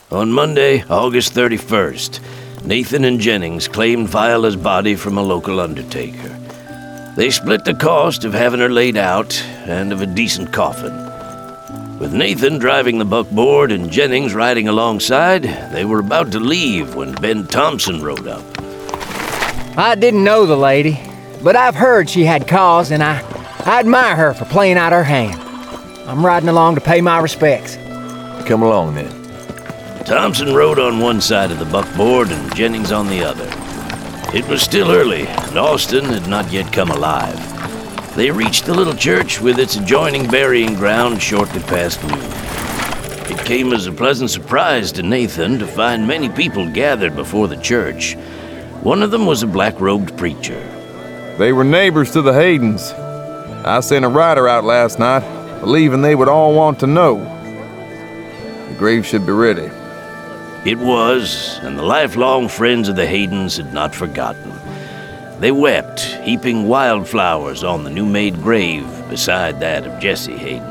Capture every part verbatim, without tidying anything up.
On Monday, August thirty-first, Nathan and Jennings claimed Viola's body from a local undertaker. They split the cost of having her laid out and of a decent coffin. With Nathan driving the buckboard and Jennings riding alongside, they were about to leave when Ben Thompson rode up. I didn't know the lady, but I've heard she had cause, and I, I admire her for playing out her hand. I'm riding along to pay my respects. Come along, then. Thompson rode on one side of the buckboard and Jennings on the other. It was still early, and Austin had not yet come alive. They reached the little church with its adjoining burying ground shortly past noon. It came as a pleasant surprise to Nathan to find many people gathered before the church. One of them was a black-robed preacher. They were neighbors to the Haydens. I sent a rider out last night, believing they would all want to know. The grave should be ready. It was, and the lifelong friends of the Haydens had not forgotten. They wept, heaping wildflowers on the new-made grave beside that of Jesse Hayden.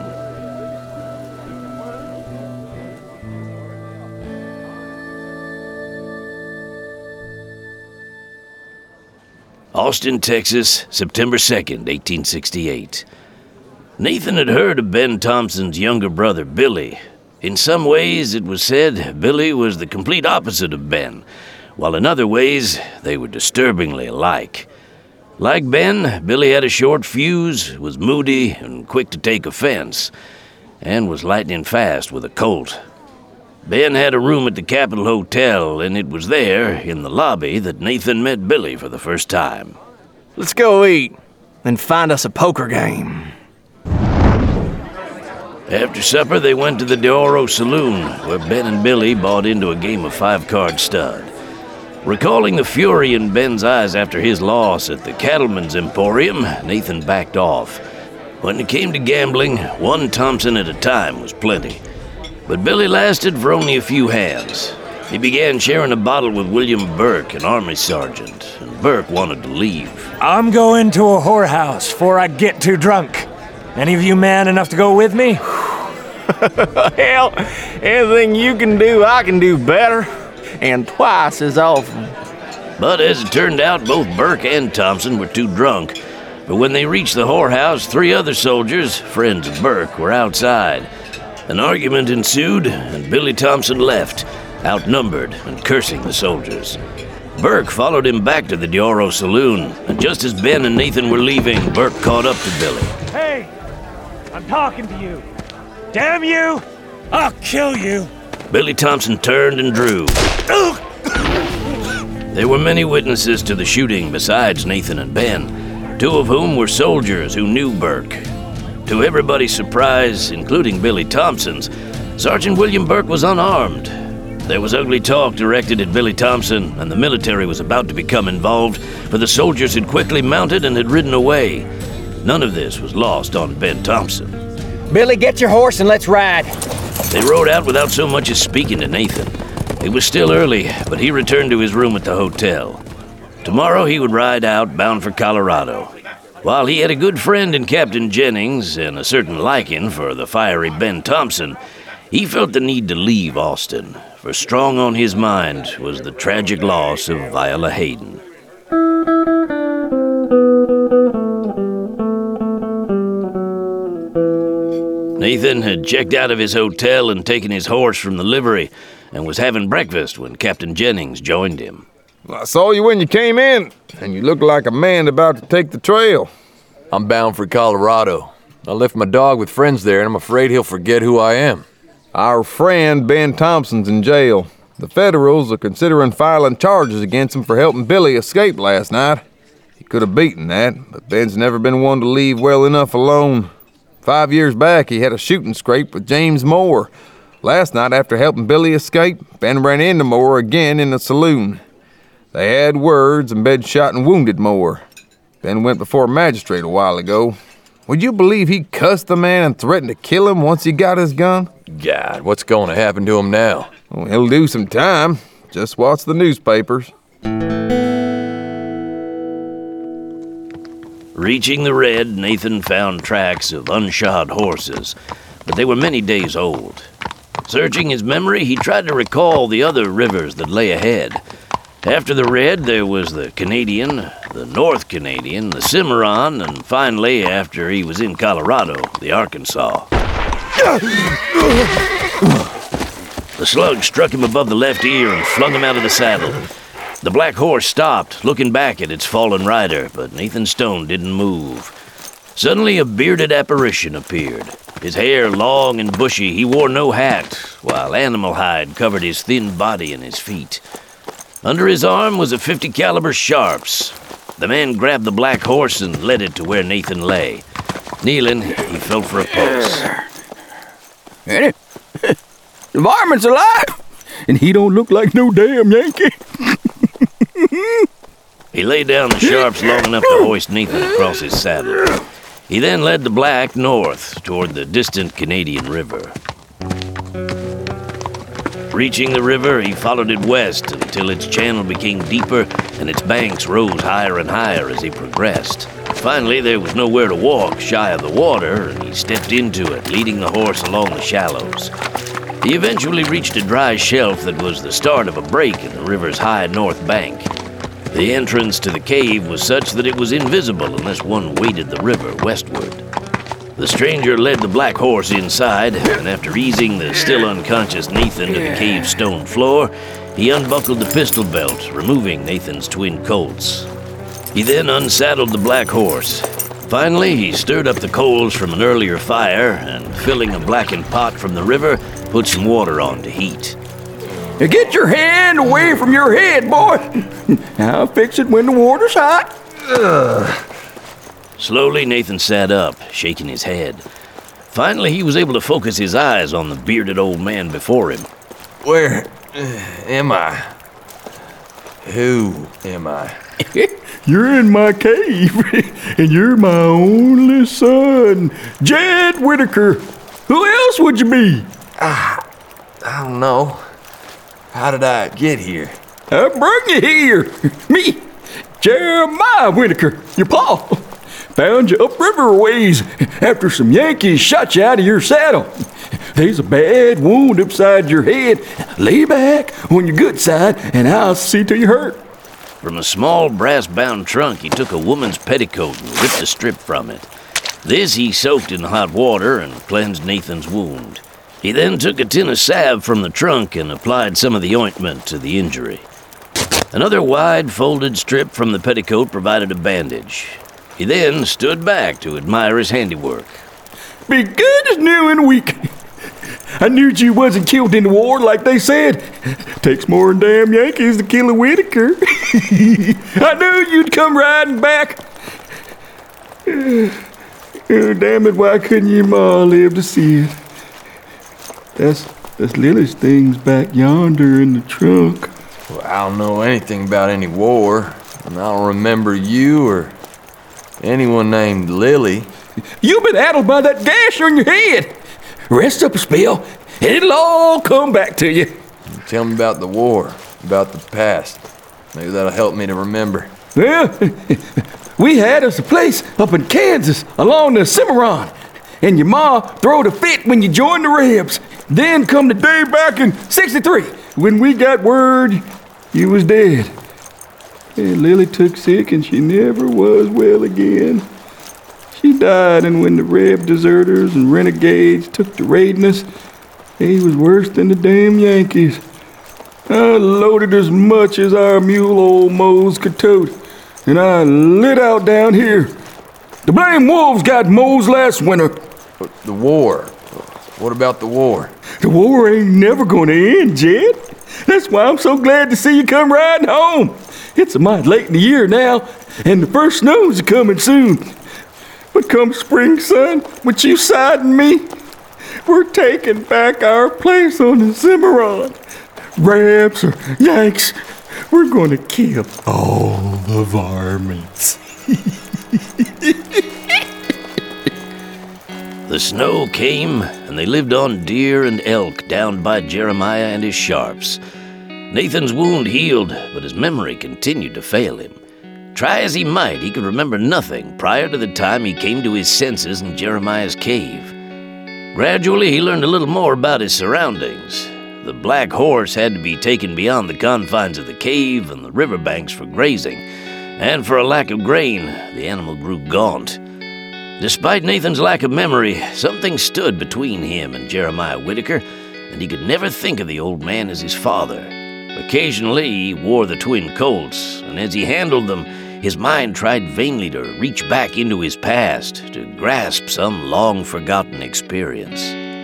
Austin, Texas, September second, eighteen sixty-eight. Nathan had heard of Ben Thompson's younger brother, Billy. In some ways, it was said, Billy was the complete opposite of Ben, while in other ways, they were disturbingly alike. Like Ben, Billy had a short fuse, was moody and quick to take offense, and was lightning fast with a Colt. Ben had a room at the Capitol Hotel, and it was there, in the lobby, that Nathan met Billy for the first time. Let's go eat, and find us a poker game. After supper, they went to the De Oro Saloon, where Ben and Billy bought into a game of five-card stud. Recalling the fury in Ben's eyes after his loss at the Cattleman's Emporium, Nathan backed off. When it came to gambling, one Thompson at a time was plenty. But Billy lasted for only a few hands. He began sharing a bottle with William Burke, an army sergeant, and Burke wanted to leave. I'm going to a whorehouse before I get too drunk. Any of you man enough to go with me? Hell, anything you can do, I can do better, and twice as often. But as it turned out, both Burke and Thompson were too drunk. But when they reached the whorehouse, three other soldiers, friends of Burke, were outside. An argument ensued, and Billy Thompson left, outnumbered and cursing the soldiers. Burke followed him back to the De Oro Saloon, and just as Ben and Nathan were leaving, Burke caught up to Billy. Hey! I'm talking to you. Damn you! I'll kill you! Billy Thompson turned and drew. There were many witnesses to the shooting besides Nathan and Ben, two of whom were soldiers who knew Burke. To everybody's surprise, including Billy Thompson's, Sergeant William Burke was unarmed. There was ugly talk directed at Billy Thompson, and the military was about to become involved, for the soldiers had quickly mounted and had ridden away. None of this was lost on Ben Thompson. Billy, get your horse and let's ride. They rode out without so much as speaking to Nathan. It was still early, but he returned to his room at the hotel. Tomorrow he would ride out, bound for Colorado. While he had a good friend in Captain Jennings and a certain liking for the fiery Ben Thompson, he felt the need to leave Austin, for strong on his mind was the tragic loss of Viola Hayden. Nathan had checked out of his hotel and taken his horse from the livery and was having breakfast when Captain Jennings joined him. I saw you when you came in, and you looked like a man about to take the trail. I'm bound for Colorado. I left my dog with friends there, and I'm afraid he'll forget who I am. Our friend Ben Thompson's in jail. The Federals are considering filing charges against him for helping Billy escape last night. He could have beaten that, but Ben's never been one to leave well enough alone. Five years back, he had a shooting scrape with James Moore. Last night, after helping Billy escape, Ben ran into Moore again in the saloon. They had words, and Ben shot and wounded Moore. Ben went before a magistrate a while ago. Would you believe he cussed the man and threatened to kill him once he got his gun? God, what's going to happen to him now? Well, he'll do some time. Just watch the newspapers. Reaching the Red, Nathan found tracks of unshod horses, but they were many days old. Searching his memory, he tried to recall the other rivers that lay ahead. After the Red, there was the Canadian, the North Canadian, the Cimarron, and finally, after he was in Colorado, the Arkansas. The slug struck him above the left ear and flung him out of the saddle. The black horse stopped, looking back at its fallen rider, but Nathan Stone didn't move. Suddenly, a bearded apparition appeared. His hair long and bushy, he wore no hat, while animal hide covered his thin body and his feet. Under his arm was a fifty caliber Sharps. The man grabbed the black horse and led it to where Nathan lay. Kneeling, he felt for a pulse. The varmint's alive, and he don't look like no damn Yankee. He laid down the Sharps long enough to hoist Nathan across his saddle. He then led the black north toward the distant Canadian River. Reaching the river, he followed it west until its channel became deeper and its banks rose higher and higher as he progressed. Finally, there was nowhere to walk shy of the water, and he stepped into it, leading the horse along the shallows. He eventually reached a dry shelf that was the start of a break in the river's high north bank. The entrance to the cave was such that it was invisible unless one waded the river westward. The stranger led the black horse inside, and after easing the still unconscious Nathan to the cave's stone floor, he unbuckled the pistol belt, removing Nathan's twin Colts. He then unsaddled the black horse. Finally, he stirred up the coals from an earlier fire, and filling a blackened pot from the river, put some water on to heat. Get your hand away from your head, boy. I'll fix it when the water's hot. Ugh. Slowly, Nathan sat up, shaking his head. Finally, he was able to focus his eyes on the bearded old man before him. Where am I? Who am I? You're in my cave, and you're my only son, Jed Whitaker. Who else would you be? Ah, I don't know. How did I get here? I brought you here. Me, Jeremiah Whitaker, your pa. Found you upriver ways after some Yankees shot you out of your saddle. There's a bad wound upside your head. Lay back on your good side, and I'll see till you're hurt. From a small brass-bound trunk, he took a woman's petticoat and ripped a strip from it. This he soaked in hot water and cleansed Nathan's wound. He then took a tin of salve from the trunk and applied some of the ointment to the injury. Another wide, folded strip from the petticoat provided a bandage. He then stood back to admire his handiwork. Be good as new in a week. I knew you wasn't killed in the war like they said. Takes more than damn Yankees to kill a Whitaker. I knew you'd come riding back. Oh, damn it, why couldn't your ma live to see it? That's, that's Lily's things back yonder in the trunk. Well, I don't know anything about any war, and I don't remember you or anyone named Lily. You've been addled by that gash on your head. Rest up a spell, and it'll all come back to you. Tell me about the war, about the past. Maybe that'll help me to remember. Well, we had us a place up in Kansas along the Cimarron, and your ma throwed a fit when you joined the Rebs. Then come the day back in sixty-three when we got word you was dead. And Lily took sick and she never was well again. She died, and when the Reb deserters and renegades took to raiding us, he was worse than the damn Yankees. I loaded as much as our mule old Mose could tote, and I lit out down here. The blame wolves got Mose last winter. The war. What about the war? The war ain't never gonna end, Jed. That's why I'm so glad to see you come riding home. It's a mite late in the year now, and the first snows are coming soon. But come spring, son, with you siding me, we're taking back our place on the Cimarron. Rebs or Yanks, we're gonna kill all the varmints. The snow came, and they lived on deer and elk down by Jeremiah and his Sharps. Nathan's wound healed, but his memory continued to fail him. Try as he might, he could remember nothing prior to the time he came to his senses in Jeremiah's cave. Gradually, he learned a little more about his surroundings. The black horse had to be taken beyond the confines of the cave and the riverbanks for grazing, and for a lack of grain, the animal grew gaunt. Despite Nathan's lack of memory, something stood between him and Jeremiah Whitaker, and he could never think of the old man as his father. Occasionally, he wore the twin colts, and as he handled them, his mind tried vainly to reach back into his past, to grasp some long-forgotten experience.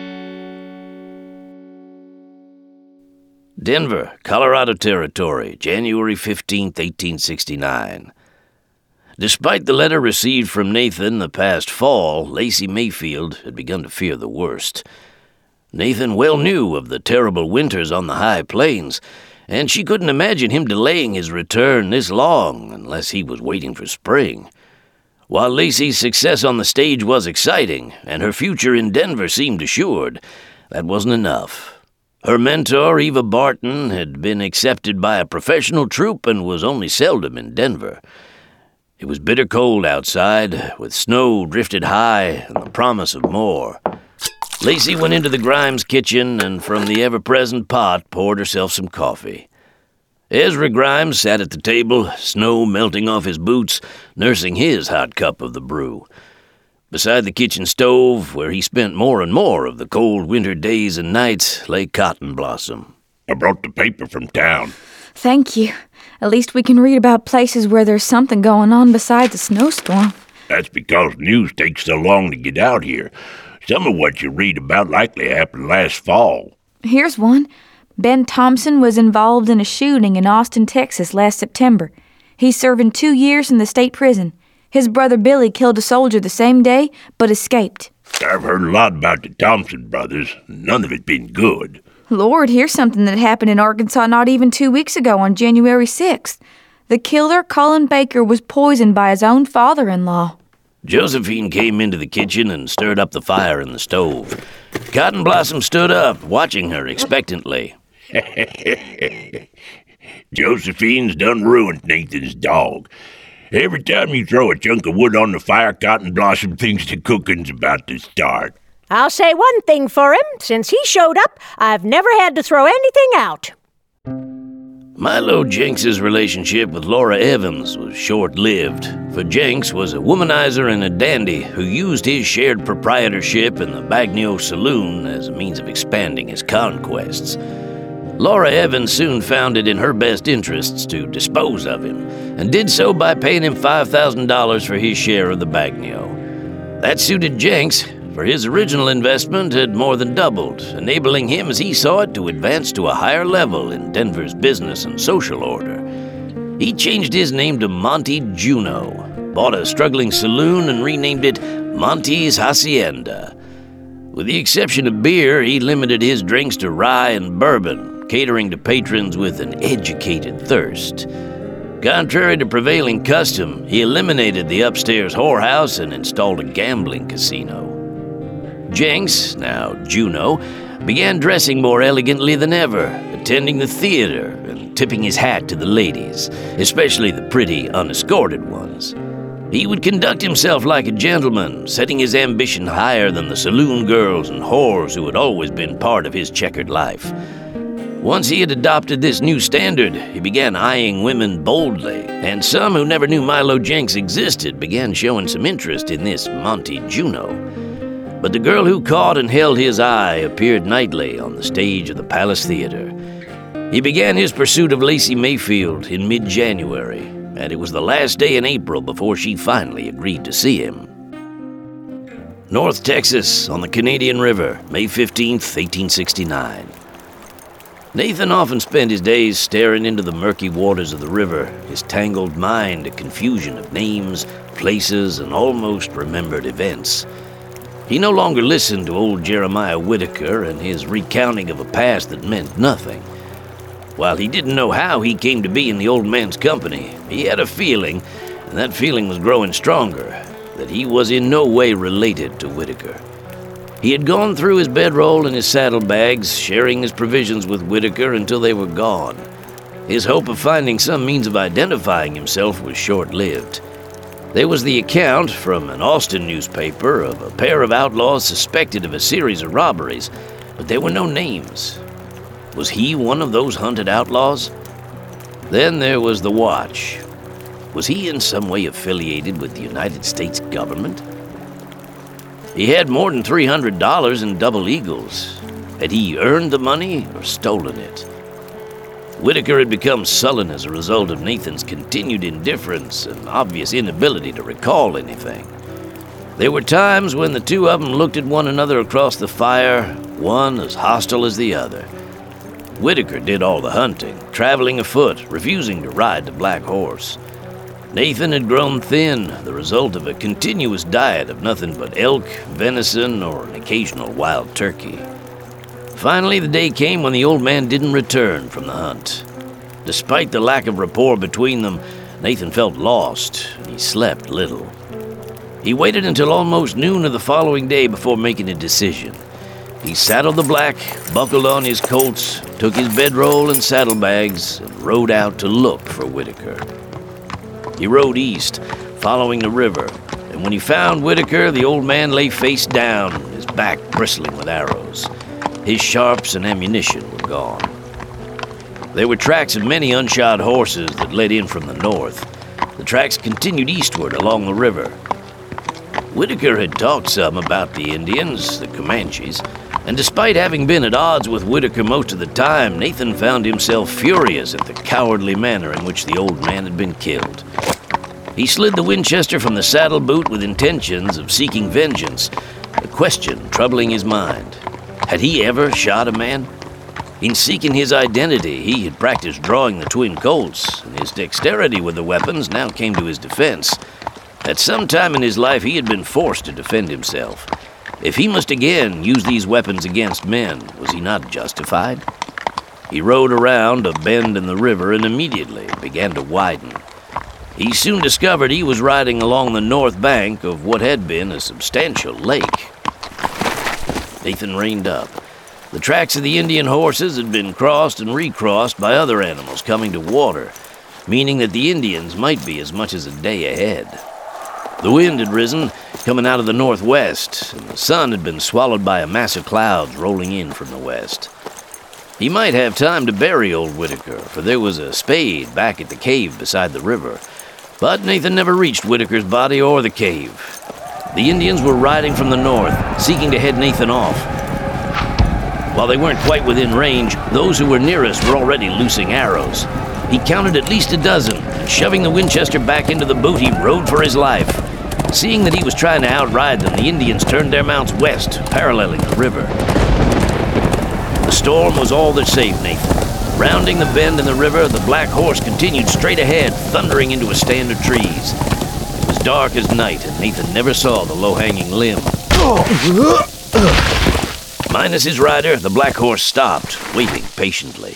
Denver, Colorado Territory, January fifteenth, eighteen sixty-nine. Despite the letter received from Nathan the past fall, Lacey Mayfield had begun to fear the worst. Nathan well knew of the terrible winters on the high plains, and she couldn't imagine him delaying his return this long unless he was waiting for spring. While Lacey's success on the stage was exciting, and her future in Denver seemed assured, that wasn't enough. Her mentor, Eva Barton, had been accepted by a professional troupe and was only seldom in Denver. It was bitter cold outside, with snow drifted high and the promise of more. Lacey went into the Grimes kitchen and from the ever-present pot poured herself some coffee. Ezra Grimes sat at the table, snow melting off his boots, nursing his hot cup of the brew. Beside the kitchen stove, where he spent more and more of the cold winter days and nights, lay Cotton Blossom. I brought the paper from town. Thank you. At least we can read about places where there's something going on besides a snowstorm. That's because news takes so long to get out here. Some of what you read about likely happened last fall. Here's one. Ben Thompson was involved in a shooting in Austin, Texas last September. He's serving two years in the state prison. His brother Billy killed a soldier the same day, but escaped. I've heard a lot about the Thompson brothers. None of it's been good. Lord, here's something that happened in Arkansas not even two weeks ago on January sixth. The killer, Colin Baker, was poisoned by his own father-in-law. Josephine came into the kitchen and stirred up the fire in the stove. Cotton Blossom stood up, watching her expectantly. Josephine's done ruined Nathan's dog. Every time you throw a chunk of wood on the fire, Cotton Blossom thinks the cooking's about to start. I'll say one thing for him. Since he showed up, I've never had to throw anything out. Milo Jenks's relationship with Laura Evans was short-lived, for Jenks was a womanizer and a dandy who used his shared proprietorship in the Bagnio Saloon as a means of expanding his conquests. Laura Evans soon found it in her best interests to dispose of him, and did so by paying him five thousand dollars for his share of the Bagnio. That suited Jenks, for his original investment had more than doubled, enabling him, as he saw it, to advance to a higher level in Denver's business and social order. He changed his name to Monte Juno, bought a struggling saloon and renamed it Monte's Hacienda. With the exception of beer, he limited his drinks to rye and bourbon, catering to patrons with an educated thirst. Contrary to prevailing custom, he eliminated the upstairs whorehouse and installed a gambling casino. Jenks, now Juno, began dressing more elegantly than ever, attending the theater and tipping his hat to the ladies, especially the pretty, unescorted ones. He would conduct himself like a gentleman, setting his ambition higher than the saloon girls and whores who had always been part of his checkered life. Once he had adopted this new standard, he began eyeing women boldly, and some who never knew Milo Jenks existed began showing some interest in this Monte Juno. But the girl who caught and held his eye appeared nightly on the stage of the Palace Theater. He began his pursuit of Lacey Mayfield in mid-January, and it was the last day in April before she finally agreed to see him. North Texas, on the Canadian River, May fifteenth, eighteen sixty-nine. Nathan often spent his days staring into the murky waters of the river, his tangled mind a confusion of names, places, and almost remembered events. He no longer listened to old Jeremiah Whitaker and his recounting of a past that meant nothing. While he didn't know how he came to be in the old man's company, he had a feeling, and that feeling was growing stronger, that he was in no way related to Whitaker. He had gone through his bedroll and his saddlebags, sharing his provisions with Whitaker until they were gone. His hope of finding some means of identifying himself was short-lived. There was the account from an Austin newspaper of a pair of outlaws suspected of a series of robberies, but there were no names. Was he one of those hunted outlaws? Then there was the watch. Was he in some way affiliated with the United States government? He had more than three hundred dollars in double eagles. Had he earned the money or stolen it? Whitaker had become sullen as a result of Nathan's continued indifference and obvious inability to recall anything. There were times when the two of them looked at one another across the fire, one as hostile as the other. Whitaker did all the hunting, traveling afoot, refusing to ride the black horse. Nathan had grown thin, the result of a continuous diet of nothing but elk, venison, or an occasional wild turkey. Finally, the day came when the old man didn't return from the hunt. Despite the lack of rapport between them, Nathan felt lost, and he slept little. He waited until almost noon of the following day before making a decision. He saddled the black, buckled on his Colts, took his bedroll and saddlebags, and rode out to look for Whitaker. He rode east, following the river, and when he found Whitaker, the old man lay face down, his back bristling with arrows. His sharps and ammunition were gone. There were tracks of many unshod horses that led in from the north. The tracks continued eastward along the river. Whitaker had talked some about the Indians, the Comanches, and despite having been at odds with Whitaker most of the time, Nathan found himself furious at the cowardly manner in which the old man had been killed. He slid the Winchester from the saddle boot with intentions of seeking vengeance, a question troubling his mind. Had he ever shot a man? In seeking his identity, he had practiced drawing the twin Colts, and his dexterity with the weapons now came to his defense. At some time in his life, he had been forced to defend himself. If he must again use these weapons against men, was he not justified? He rode around a bend in the river and immediately began to widen. He soon discovered he was riding along the north bank of what had been a substantial lake. Nathan reined up. The tracks of the Indian horses had been crossed and recrossed by other animals coming to water, meaning that the Indians might be as much as a day ahead. The wind had risen, coming out of the northwest, and the sun had been swallowed by a mass of clouds rolling in from the west. He might have time to bury old Whitaker, for there was a spade back at the cave beside the river. But Nathan never reached Whitaker's body or the cave. The Indians were riding from the north, seeking to head Nathan off. While they weren't quite within range, those who were nearest were already loosing arrows. He counted at least a dozen, and shoving the Winchester back into the boot, he rode for his life. Seeing that he was trying to outride them, the Indians turned their mounts west, paralleling the river. The storm was all that saved Nathan. Rounding the bend in the river, the black horse continued straight ahead, thundering into a stand of trees. It was dark as night, and Nathan never saw the low-hanging limb. Minus his rider, the black horse stopped, waiting patiently.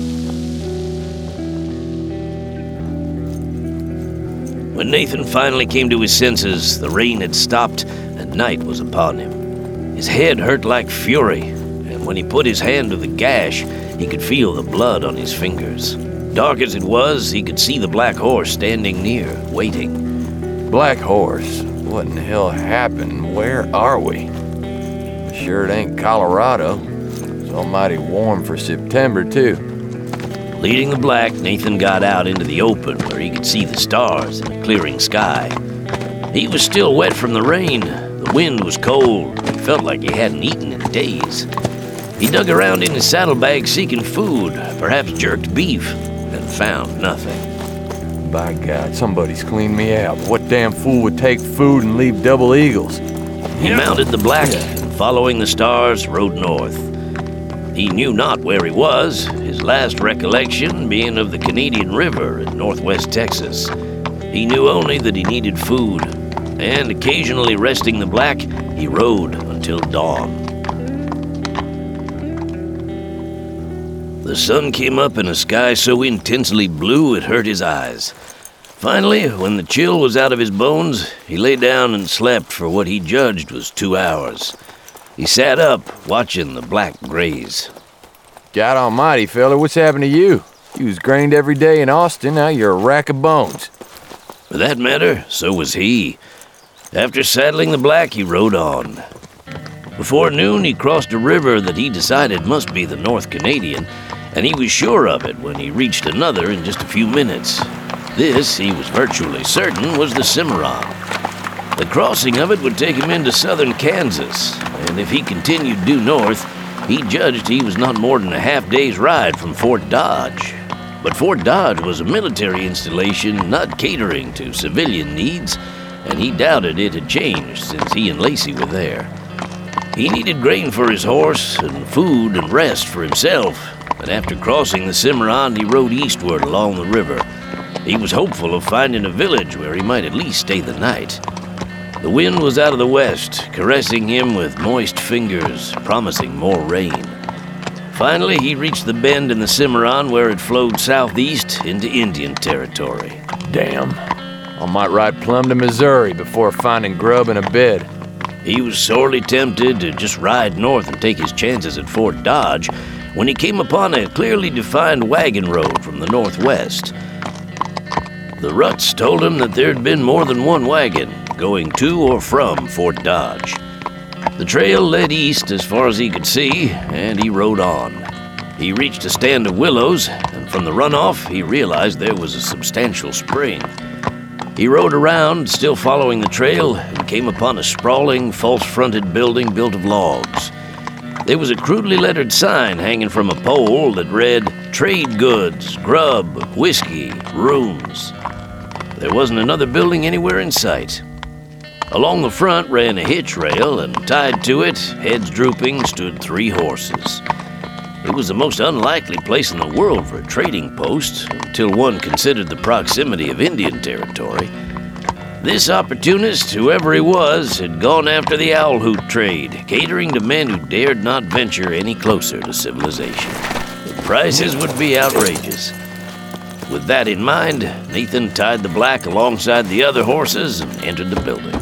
When Nathan finally came to his senses, the rain had stopped and night was upon him. His head hurt like fury, and when he put his hand to the gash, he could feel the blood on his fingers. Dark as it was, he could see the black horse standing near, waiting. Black horse? What in the hell happened? Where are we? Sure it ain't Colorado. It's almighty warm for September, too. Leading the black, Nathan got out into the open where he could see the stars in a clearing sky. He was still wet from the rain. The wind was cold. He felt like he hadn't eaten in days. He dug around in his saddlebag seeking food, perhaps jerked beef, and found nothing. By God, somebody's cleaned me out. What damn fool would take food and leave double eagles? He mounted the black and, following the stars, rode north. He knew not where he was, his last recollection being of the Canadian River in northwest Texas. He knew only that he needed food, and occasionally resting the black, he rode until dawn. The sun came up in a sky so intensely blue it hurt his eyes. Finally, when the chill was out of his bones, he lay down and slept for what he judged was two hours. He sat up, watching the black graze. God almighty, fella, what's happened to you? You was grained every day in Austin, now you're a rack of bones. For that matter, so was he. After saddling the black, he rode on. Before noon, he crossed a river that he decided must be the North Canadian, and he was sure of it when he reached another in just a few minutes. This, he was virtually certain, was the Cimarron. The crossing of it would take him into southern Kansas, and if he continued due north, he judged he was not more than a half day's ride from Fort Dodge. But Fort Dodge was a military installation not catering to civilian needs, and he doubted it had changed since he and Lacey were there. He needed grain for his horse and food and rest for himself, but after crossing the Cimarron, he rode eastward along the river. He was hopeful of finding a village where he might at least stay the night. The wind was out of the west, caressing him with moist fingers, promising more rain. Finally, he reached the bend in the Cimarron where it flowed southeast into Indian territory. Damn. I might ride plumb to Missouri before finding grub and a bed. He was sorely tempted to just ride north and take his chances at Fort Dodge when he came upon a clearly defined wagon road from the northwest. The ruts told him that there had been more than one wagon going to or from Fort Dodge. The trail led east as far as he could see, and he rode on. He reached a stand of willows, and from the runoff, he realized there was a substantial spring. He rode around, still following the trail, and came upon a sprawling, false-fronted building built of logs. There was a crudely lettered sign hanging from a pole that read, "Trade goods, grub, whiskey, rooms." There wasn't another building anywhere in sight. Along the front ran a hitch rail, and tied to it, heads drooping, stood three horses. It was the most unlikely place in the world for a trading post, until one considered the proximity of Indian territory. This opportunist, whoever he was, had gone after the owl hoot trade, catering to men who dared not venture any closer to civilization. The prices would be outrageous. With that in mind, Nathan tied the black alongside the other horses and entered the building.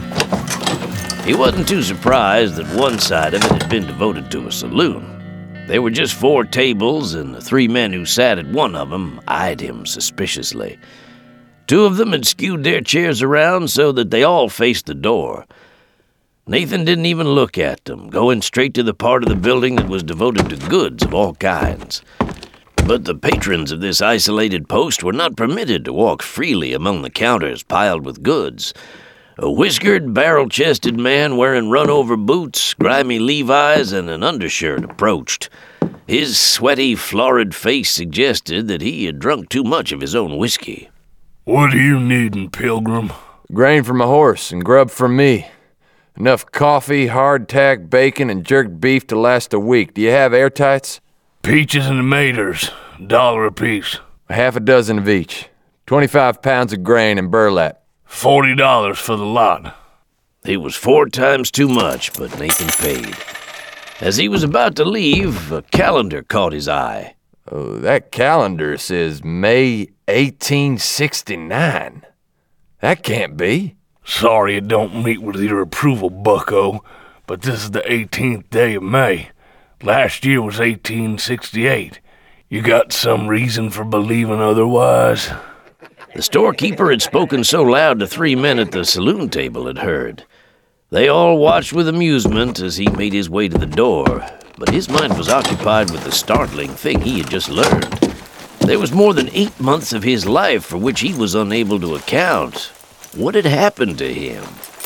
He wasn't too surprised that one side of it had been devoted to a saloon. There were just four tables, and the three men who sat at one of them eyed him suspiciously. Two of them had skewed their chairs around so that they all faced the door. Nathan didn't even look at them, going straight to the part of the building that was devoted to goods of all kinds. But the patrons of this isolated post were not permitted to walk freely among the counters piled with goods. A whiskered, barrel-chested man wearing run-over boots, grimy Levi's, and an undershirt approached. His sweaty, florid face suggested that he had drunk too much of his own whiskey. "What are you needin', Pilgrim?" Grain for my horse and grub for me. Enough coffee, hardtack, bacon, and jerked beef to last a week. Do you have airtights? Peaches and tomatoes, dollar apiece. Half a dozen of each. Twenty-five pounds of grain and burlap. Forty dollars for the lot. It was four times too much, but Nathan paid. As he was about to leave, a calendar caught his eye. Oh, that calendar says May eighteen sixty-nine. That can't be. Sorry it don't meet with your approval, bucko, but this is the eighteenth day of May. Last year was eighteen sixty-eight. You got some reason for believing otherwise? The storekeeper had spoken so loud the three men at the saloon table had heard. They all watched with amusement as he made his way to the door, but his mind was occupied with the startling thing he had just learned. There was more than eight months of his life for which he was unable to account. What had happened to him?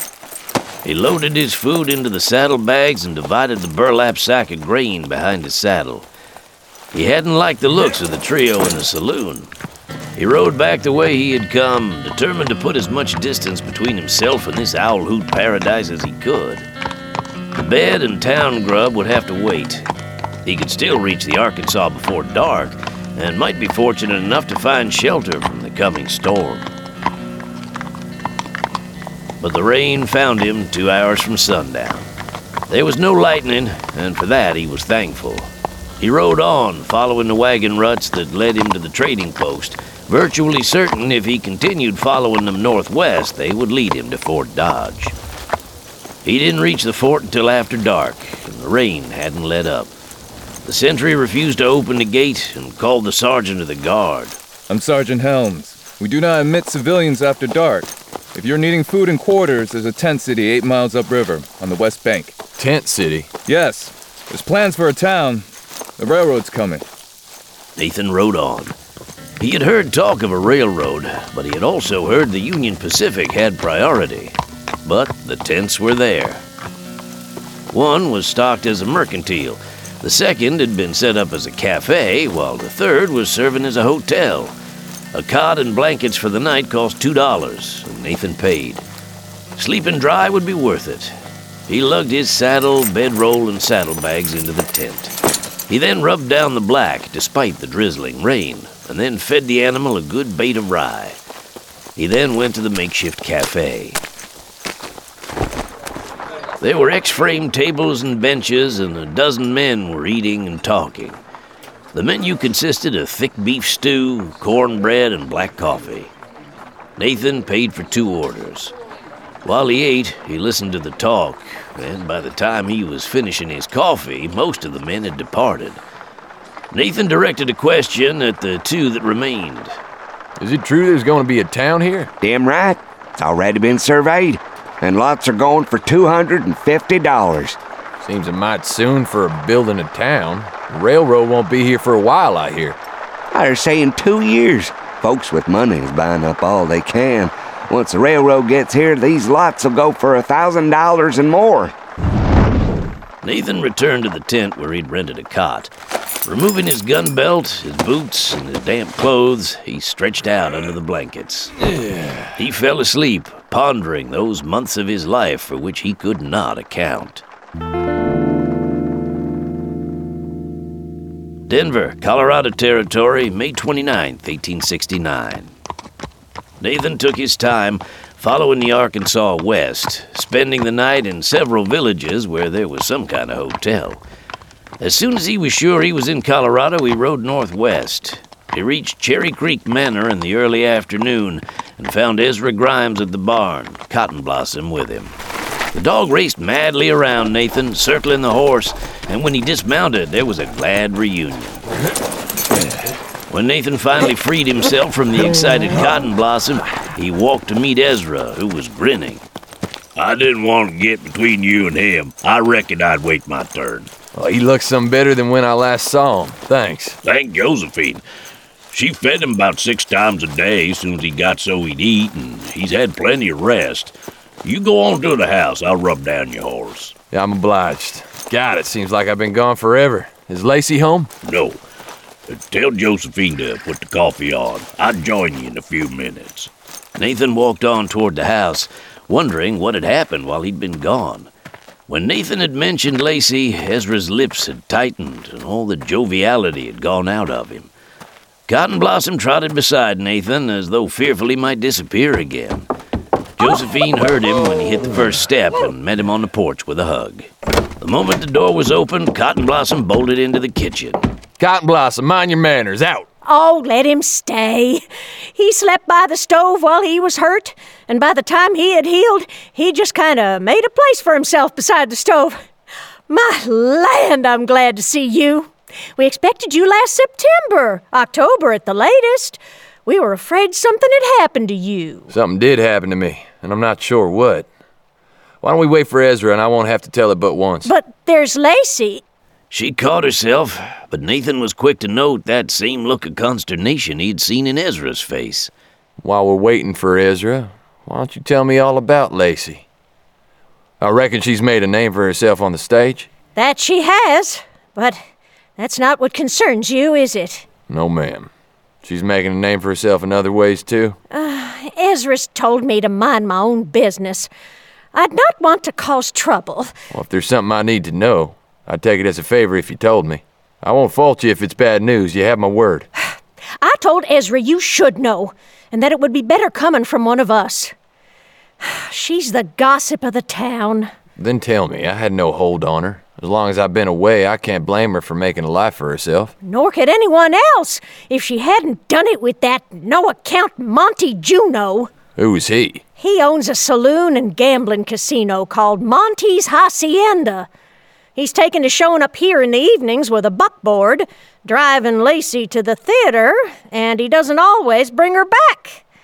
He loaded his food into the saddlebags and divided the burlap sack of grain behind his saddle. He hadn't liked the looks of the trio in the saloon. He rode back the way he had come, determined to put as much distance between himself and this owl hoot paradise as he could. The bed and town grub would have to wait. He could still reach the Arkansas before dark, and might be fortunate enough to find shelter from the coming storm. But the rain found him two hours from sundown. There was no lightning, and for that he was thankful. He rode on, following the wagon ruts that led him to the trading post, virtually certain if he continued following them northwest, they would lead him to Fort Dodge. He didn't reach the fort until after dark, and the rain hadn't let up. The sentry refused to open the gate and called the sergeant of the guard. "I'm Sergeant Helms. We do not admit civilians after dark. If you're needing food and quarters, there's a tent city eight miles upriver, on the west bank. Tent city? Yes. There's plans for a town. The railroad's coming. Nathan rode on. He had heard talk of a railroad, but he had also heard the Union Pacific had priority. But the tents were there. One was stocked as a mercantile. The second had been set up as a cafe, while the third was serving as a hotel. A cot and blankets for the night cost two dollars, and Nathan paid. Sleeping dry would be worth it. He lugged his saddle, bedroll, and saddlebags into the tent. He then rubbed down the black, despite the drizzling rain, and then fed the animal a good bait of rye. He then went to the makeshift cafe. There were X-frame tables and benches, and a dozen men were eating and talking. The menu consisted of thick beef stew, cornbread, and black coffee. Nathan paid for two orders. While he ate, he listened to the talk, and by the time he was finishing his coffee, most of the men had departed. Nathan directed a question at the two that remained. Is it true there's going to be a town here? Damn right. It's already been surveyed, and lots are going for two hundred fifty dollars. Seems a mite soon for building a town. The railroad won't be here for a while, I hear. They're saying two years. Folks with money is buying up all they can. Once the railroad gets here, these lots will go for a thousand dollars and more. Nathan returned to the tent where he'd rented a cot. Removing his gun belt, his boots, and his damp clothes, he stretched out under the blankets. He fell asleep, pondering those months of his life for which he could not account. Denver, Colorado Territory, May twenty-ninth, eighteen sixty-nine. Nathan took his time, following the Arkansas west, spending the night in several villages where there was some kind of hotel. As soon as he was sure he was in Colorado, he rode northwest. He reached Cherry Creek Manor in the early afternoon and found Ezra Grimes at the barn, Cotton Blossom with him. The dog raced madly around Nathan, circling the horse, and when he dismounted, there was a glad reunion. When Nathan finally freed himself from the excited Cotton Blossom, he walked to meet Ezra, who was grinning. I didn't want to get between you and him. I reckoned I'd wait my turn. Well, he looks some better than when I last saw him. Thanks. Thank Josephine. She fed him about six times a day as soon as he got so he'd eat, and he's had plenty of rest. You go on to the house. I'll rub down your horse. Yeah, I'm obliged. God, it seems like I've been gone forever. Is Lacey home? No. Tell Josephine to put the coffee on. I'll join you in a few minutes. Nathan walked on toward the house, wondering what had happened while he'd been gone. When Nathan had mentioned Lacey, Ezra's lips had tightened and all the joviality had gone out of him. Cotton Blossom trotted beside Nathan as though fearful he might disappear again. Josephine heard him when he hit the first step and met him on the porch with a hug. The moment the door was opened, Cotton Blossom bolted into the kitchen. Cotton Blossom, mind your manners. Out! Oh, let him stay. He slept by the stove while he was hurt, and by the time he had healed, he just kind of made a place for himself beside the stove. My land, I'm glad to see you. We expected you last September, October at the latest. We were afraid something had happened to you. Something did happen to me, and I'm not sure what. Why don't we wait for Ezra, and I won't have to tell it but once. But there's Lacey. She caught herself, but Nathan was quick to note that same look of consternation he'd seen in Ezra's face. While we're waiting for Ezra, why don't you tell me all about Lacey? I reckon she's made a name for herself on the stage. That she has, but that's not what concerns you, is it? No, ma'am. She's making a name for herself in other ways, too? Uh, Ezra's told me to mind my own business. I'd not want to cause trouble. Well, if there's something I need to know, I'd take it as a favor if you told me. I won't fault you if it's bad news. You have my word. I told Ezra you should know, and that it would be better coming from one of us. She's the gossip of the town. Then tell me. I had no hold on her. As long as I've been away, I can't blame her for making a life for herself. Nor could anyone else, if she hadn't done it with that no-account Monty Juno. Who is he? He owns a saloon and gambling casino called Monty's Hacienda. He's taken to showing up here in the evenings with a buckboard, driving Lacey to the theater, and he doesn't always bring her back.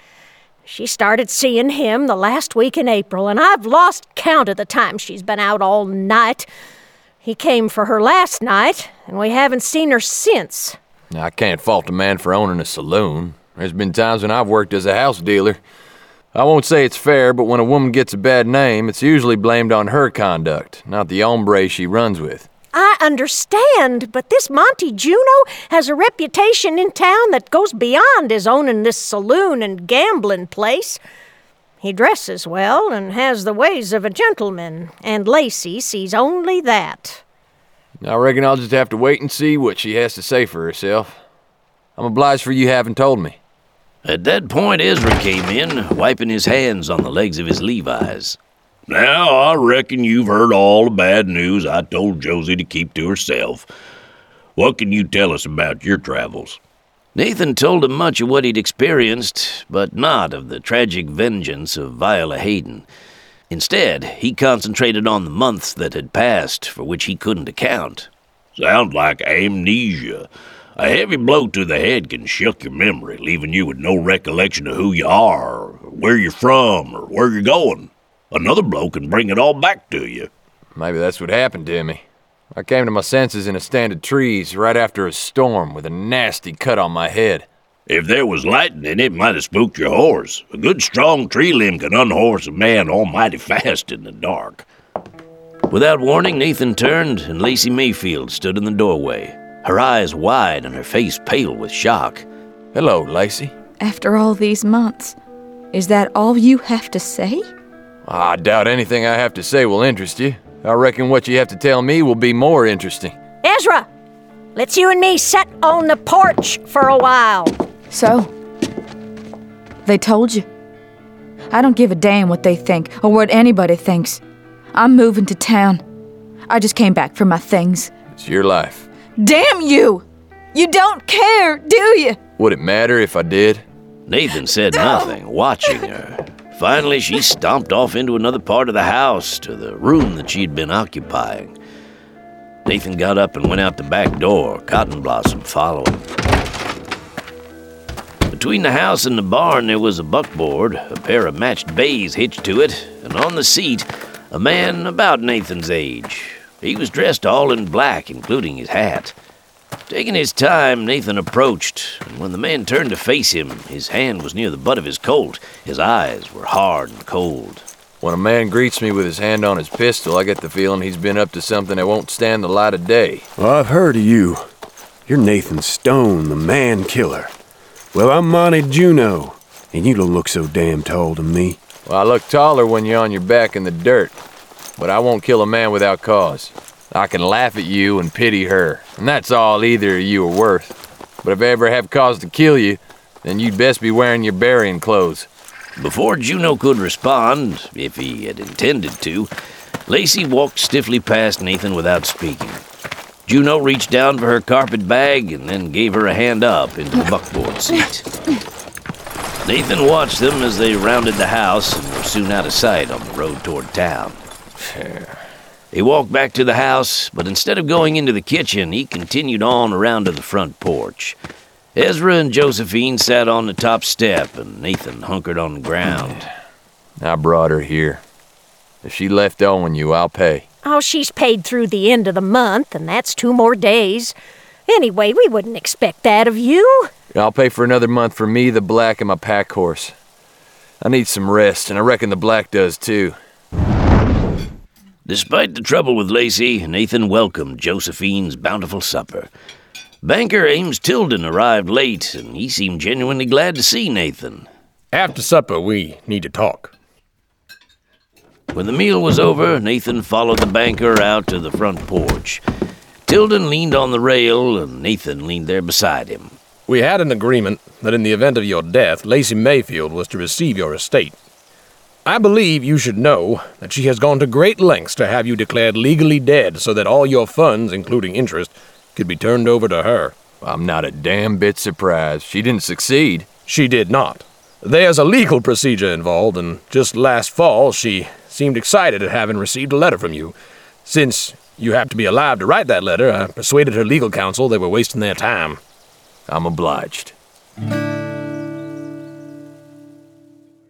She started seeing him the last week in April, and I've lost count of the times she's been out all night. He came for her last night, and we haven't seen her since. I can't fault a man for owning a saloon. There's been times when I've worked as a house dealer. I won't say it's fair, but when a woman gets a bad name, it's usually blamed on her conduct, not the hombre she runs with. I understand, but this Monty Juno has a reputation in town that goes beyond his owning this saloon and gambling place. He dresses well and has the ways of a gentleman, and Lacey sees only that. I reckon I'll just have to wait and see what she has to say for herself. I'm obliged for you having told me. At that point, Ezra came in, wiping his hands on the legs of his Levi's. Now, I reckon you've heard all the bad news I told Josie to keep to herself. What can you tell us about your travels? Nathan told him much of what he'd experienced, but not of the tragic vengeance of Viola Hayden. Instead, he concentrated on the months that had passed for which he couldn't account. Sounds like amnesia. A heavy blow to the head can shook your memory, leaving you with no recollection of who you are, or where you're from, or where you're going. Another blow can bring it all back to you. Maybe that's what happened to me. I came to my senses in a stand of trees right after a storm with a nasty cut on my head. If there was lightning, it might have spooked your horse. A good strong tree limb can unhorse a man almighty fast in the dark. Without warning, Nathan turned, and Lacey Mayfield stood in the doorway, her eyes wide and her face pale with shock. Hello, Lacey. After all these months, is that all you have to say? I doubt anything I have to say will interest you. I reckon what you have to tell me will be more interesting. Ezra, let's you and me sit on the porch for a while. So, they told you. I don't give a damn what they think or what anybody thinks. I'm moving to town. I just came back for my things. It's your life. Damn you! You don't care, do you? Would it matter if I did? Nathan said nothing, watching her. Finally, she stomped off into another part of the house, to the room that she'd been occupying. Nathan got up and went out the back door, Cotton Blossom following. Between the house and the barn there was a buckboard, a pair of matched bays hitched to it, and on the seat, a man about Nathan's age. He was dressed all in black, including his hat. Taking his time, Nathan approached, and when the man turned to face him, his hand was near the butt of his Colt. His eyes were hard and cold. When a man greets me with his hand on his pistol, I get the feeling he's been up to something that won't stand the light of day. Well, I've heard of you. You're Nathan Stone, the man killer. Well, I'm Monty Juno, and you don't look so damn tall to me. Well, I look taller when you're on your back in the dirt, but I won't kill a man without cause. I can laugh at you and pity her, and that's all either of you are worth. But if I ever have cause to kill you, then you'd best be wearing your burying clothes. Before Juno could respond, if he had intended to, Lacey walked stiffly past Nathan without speaking. Juno reached down for her carpet bag and then gave her a hand up into the buckboard seat. Nathan watched them as they rounded the house and were soon out of sight on the road toward town. He walked back to the house, but instead of going into the kitchen, he continued on around to the front porch. Ezra and Josephine sat on the top step, and Nathan hunkered on the ground. I brought her here. If she left owing you, I'll pay. Oh, she's paid through the end of the month, and that's two more days. Anyway, we wouldn't expect that of you. I'll pay for another month for me, the black, and my pack horse. I need some rest, and I reckon the black does too. Despite the trouble with Lacey, Nathan welcomed Josephine's bountiful supper. Banker Ames Tilden arrived late, and he seemed genuinely glad to see Nathan. After supper, we need to talk. When the meal was over, Nathan followed the banker out to the front porch. Tilden leaned on the rail, and Nathan leaned there beside him. We had an agreement that in the event of your death, Lacey Mayfield was to receive your estate. I believe you should know that she has gone to great lengths to have you declared legally dead so that all your funds, including interest, could be turned over to her. I'm not a damn bit surprised. She didn't succeed. She did not. There's a legal procedure involved, and just last fall she seemed excited at having received a letter from you. Since you happened to be alive to write that letter, I persuaded her legal counsel they were wasting their time. I'm obliged.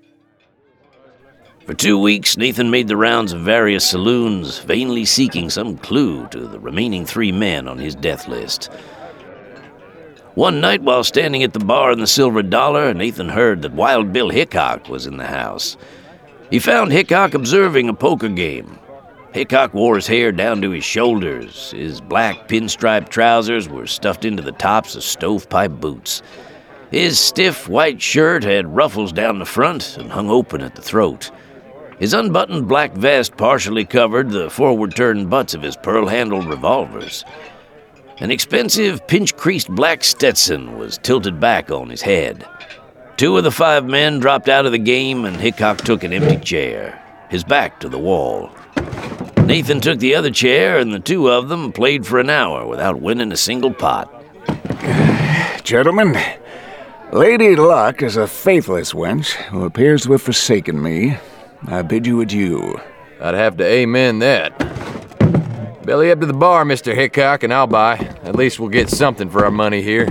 For two weeks, Nathan made the rounds of various saloons, vainly seeking some clue to the remaining three men on his death list. One night, while standing at the bar in the Silver Dollar, Nathan heard that Wild Bill Hickok was in the house. He found Hickok observing a poker game. Hickok wore his hair down to his shoulders. His black pinstripe trousers were stuffed into the tops of stovepipe boots. His stiff white shirt had ruffles down the front and hung open at the throat. His unbuttoned black vest partially covered the forward-turned butts of his pearl-handled revolvers. An expensive, pinch-creased black Stetson was tilted back on his head. Two of the five men dropped out of the game, and Hickok took an empty chair, his back to the wall. Nathan took the other chair, and the two of them played for an hour without winning a single pot. Gentlemen, Lady Luck is a faithless wench who appears to have forsaken me. I bid you adieu. I'd have to amen that. Belly up to the bar, Mister Hickok, and I'll buy. At least we'll get something for our money here.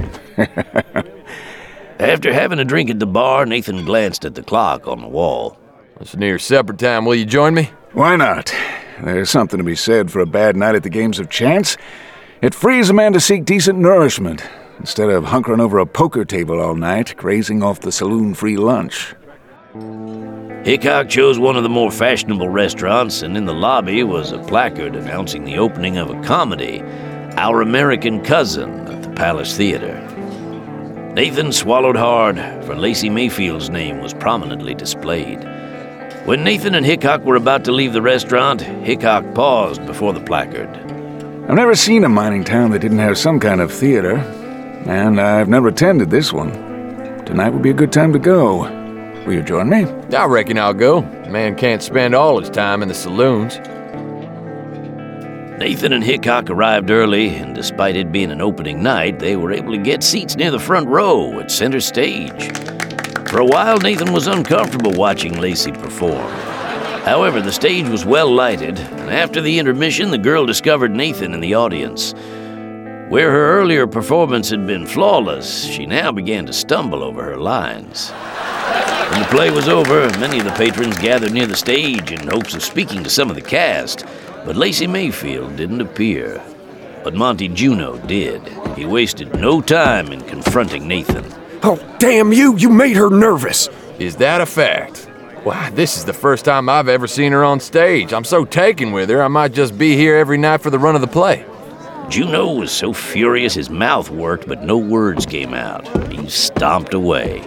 After having a drink at the bar, Nathan glanced at the clock on the wall. It's near supper time. Will you join me? Why not? There's something to be said for a bad night at the games of chance. It frees a man to seek decent nourishment, instead of hunkering over a poker table all night, grazing off the saloon-free lunch. Hickok chose one of the more fashionable restaurants, and in the lobby was a placard announcing the opening of a comedy, Our American Cousin, at the Palace Theater. Nathan swallowed hard, for Lacey Mayfield's name was prominently displayed. When Nathan and Hickok were about to leave the restaurant, Hickok paused before the placard. I've never seen a mining town that didn't have some kind of theater, and I've never attended this one. Tonight would be a good time to go. Will you join me? I reckon I'll go. Man can't spend all his time in the saloons. Nathan and Hickok arrived early, and despite it being an opening night, they were able to get seats near the front row at center stage. For a while, Nathan was uncomfortable watching Lacey perform. However, the stage was well lighted, and after the intermission, the girl discovered Nathan in the audience. Where her earlier performance had been flawless, she now began to stumble over her lines. When the play was over, many of the patrons gathered near the stage in hopes of speaking to some of the cast, but Lacey Mayfield didn't appear. But Monty Juno did. He wasted no time in confronting Nathan. Oh, damn you! You made her nervous! Is that a fact? Why, this is the first time I've ever seen her on stage. I'm so taken with her, I might just be here every night for the run of the play. Juno was so furious his mouth worked, but no words came out. He stomped away.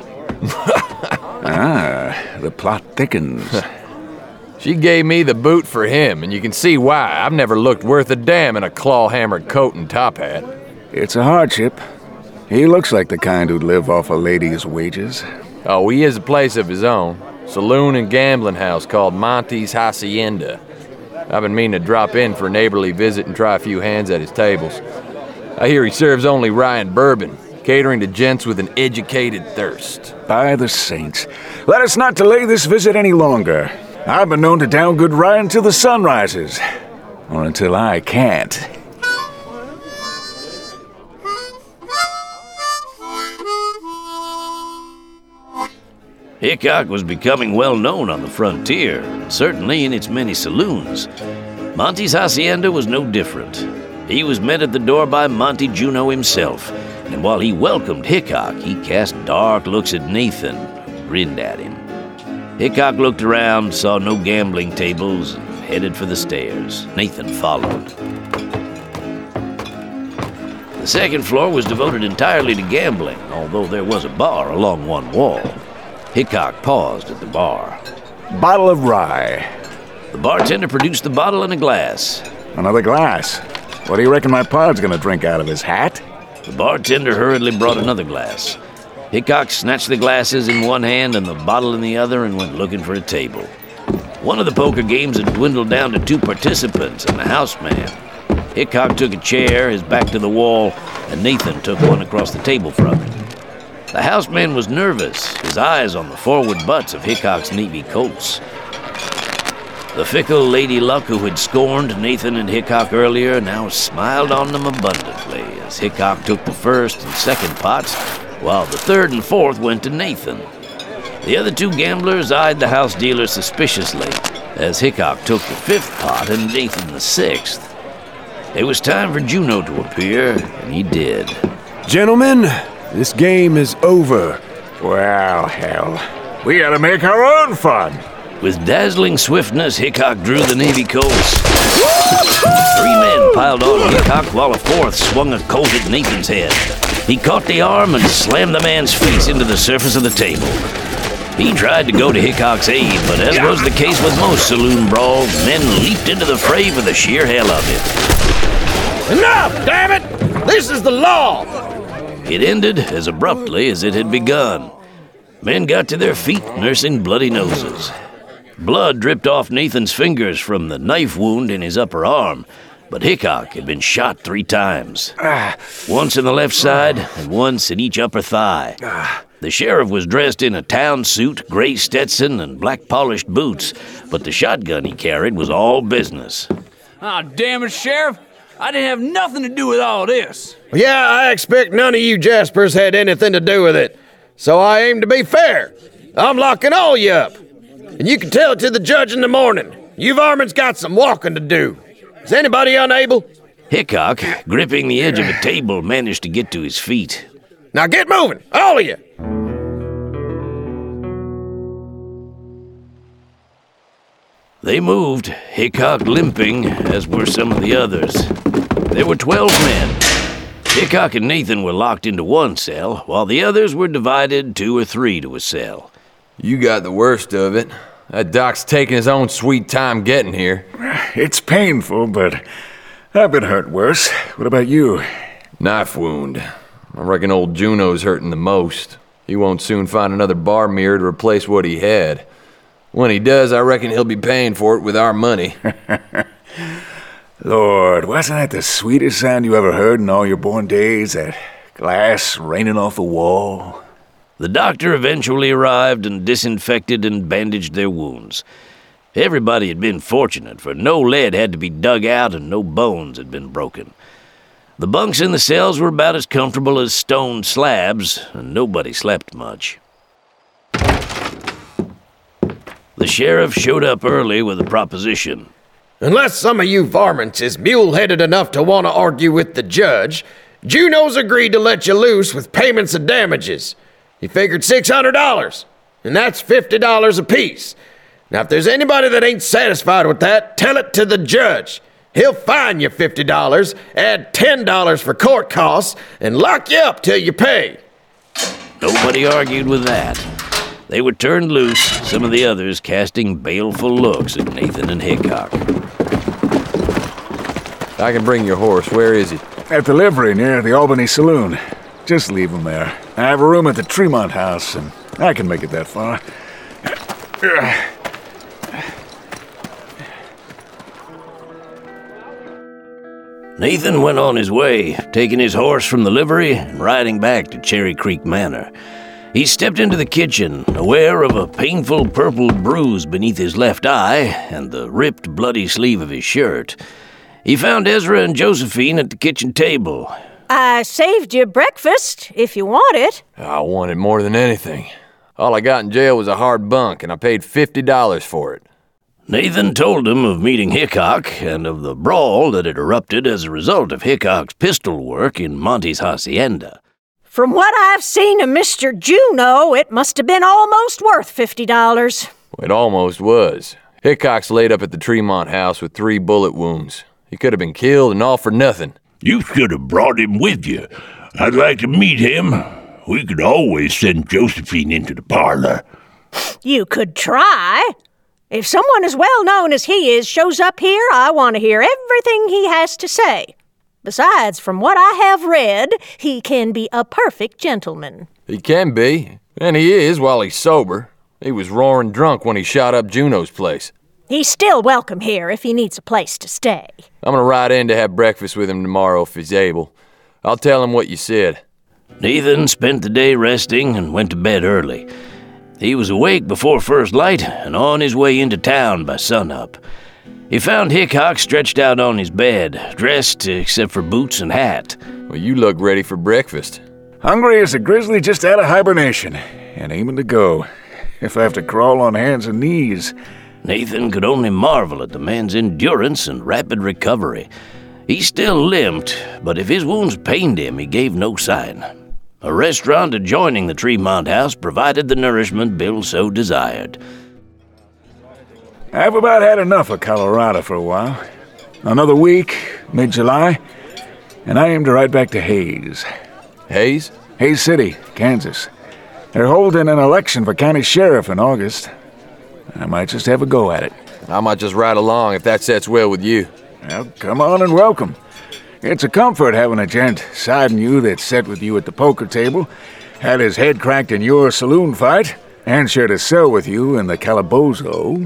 Ah, the plot thickens. She gave me the boot for him, and you can see why. I've never looked worth a damn in a claw-hammered coat and top hat. It's a hardship. He looks like the kind who'd live off a lady's wages. Oh, he has a place of his own. Saloon and gambling house called Monty's Hacienda. I've been meaning to drop in for a neighborly visit and try a few hands at his tables. I hear he serves only rye and bourbon, catering to gents with an educated thirst. By the saints, let us not delay this visit any longer. I've been known to down good rye until the sun rises. Or until I can't. Hickok was becoming well known on the frontier, certainly in its many saloons. Monty's Hacienda was no different. He was met at the door by Monty Juno himself, and while he welcomed Hickok, he cast dark looks at Nathan, who grinned at him. Hickok looked around, saw no gambling tables, and headed for the stairs. Nathan followed. The second floor was devoted entirely to gambling, although there was a bar along one wall. Hickok paused at the bar. Bottle of rye. The bartender produced the bottle and a glass. Another glass. What do you reckon my pod's gonna drink out of his hat? The bartender hurriedly brought another glass. Hickok snatched the glasses in one hand and the bottle in the other and went looking for a table. One of the poker games had dwindled down to two participants and a houseman. Hickok took a chair, his back to the wall, and Nathan took one across the table from him. The houseman was nervous, his eyes on the forward butts of Hickok's Navy Colts. The fickle Lady Luck who had scorned Nathan and Hickok earlier now smiled on them abundantly as Hickok took the first and second pots, while the third and fourth went to Nathan. The other two gamblers eyed the house dealer suspiciously as Hickok took the fifth pot and Nathan the sixth. It was time for Juno to appear, and he did. Gentlemen, this game is over. Well, hell, we gotta make our own fun. With dazzling swiftness, Hickok drew the Navy Colts. Three men piled on Hickok while a fourth swung a Colt at Nathan's head. He caught the arm and slammed the man's face into the surface of the table. He tried to go to Hickok's aid, but as was the case with most saloon brawls, men leaped into the fray for the sheer hell of it. Enough, damn it! This is the law! It ended as abruptly as it had begun. Men got to their feet, nursing bloody noses. Blood dripped off Nathan's fingers from the knife wound in his upper arm, but Hickok had been shot three times. Once in the left side, and once in each upper thigh. The sheriff was dressed in a town suit, gray Stetson, and black-polished boots, but the shotgun he carried was all business. Ah, damn it, Sheriff! I didn't have nothing to do with all this. Yeah, I expect none of you Jaspers had anything to do with it. So I aim to be fair. I'm locking all you up. And you can tell it to the judge in the morning. You varmints got some walking to do. Is anybody unable? Hickok, gripping the edge of a table, managed to get to his feet. Now get moving, all of you! They moved, Hickok limping, as were some of the others. There were twelve men. Hickok and Nathan were locked into one cell, while the others were divided two or three to a cell. You got the worst of it. That doc's taking his own sweet time getting here. It's painful, but I've been hurt worse. What about you? Knife wound. I reckon old Juno's hurting the most. He won't soon find another bar mirror to replace what he had. When he does, I reckon he'll be paying for it with our money. Lord, wasn't that the sweetest sound you ever heard in all your born days? That glass raining off the wall? The doctor eventually arrived and disinfected and bandaged their wounds. Everybody had been fortunate, for no lead had to be dug out and no bones had been broken. The bunks in the cells were about as comfortable as stone slabs, and nobody slept much. The sheriff showed up early with a proposition. Unless some of you varmints is mule-headed enough to want to argue with the judge, Juno's agreed to let you loose with payments of damages. He figured six hundred dollars, and that's fifty dollars apiece. Now, if there's anybody that ain't satisfied with that, tell it to the judge. He'll fine you fifty dollars, add ten dollars for court costs, and lock you up till you pay. Nobody argued with that. They were turned loose, some of the others casting baleful looks at Nathan and Hickok. I can bring your horse. Where is he? At the livery near the Albany Saloon. Just leave him there. I have a room at the Tremont House, and I can make it that far. Nathan went on his way, taking his horse from the livery and riding back to Cherry Creek Manor. He stepped into the kitchen, aware of a painful purple bruise beneath his left eye and the ripped, bloody sleeve of his shirt. He found Ezra and Josephine at the kitchen table. I saved you breakfast, if you want it. I want it more than anything. All I got in jail was a hard bunk, and I paid fifty dollars for it. Nathan told him of meeting Hickok and of the brawl that had erupted as a result of Hickok's pistol work in Monty's hacienda. From what I've seen of Mister Juno, it must have been almost worth fifty dollars. It almost was. Hickok's laid up at the Tremont House with three bullet wounds. He could have been killed and all for nothing. You should have brought him with you. I'd like to meet him. We could always send Josephine into the parlor. You could try. If someone as well known as he is shows up here, I want to hear everything he has to say. Besides, from what I have read, he can be a perfect gentleman. He can be, and he is while he's sober. He was roaring drunk when he shot up Juno's place. He's still welcome here if he needs a place to stay. I'm gonna ride in to have breakfast with him tomorrow if he's able. I'll tell him what you said. Nathan spent the day resting and went to bed early. He was awake before first light and on his way into town by sunup. He found Hickok stretched out on his bed, dressed except for boots and hat. Well, you look ready for breakfast. Hungry as a grizzly just out of hibernation, and aiming to go. if I have to crawl on hands and knees. Nathan could only marvel at the man's endurance and rapid recovery. He still limped, but if his wounds pained him, he gave no sign. A restaurant adjoining the Tremont house provided the nourishment Bill so desired. I've about had enough of Colorado for a while. Another week, mid-July, and I aim to ride back to Hays. Hays? Hays City, Kansas. They're holding an election for county sheriff in August. I might just have a go at it. I might just ride along if that sets well with you. Well, come on and welcome. It's a comfort having a gent siding you that sat with you at the poker table, had his head cracked in your saloon fight, and shared a cell with you in the calabozo.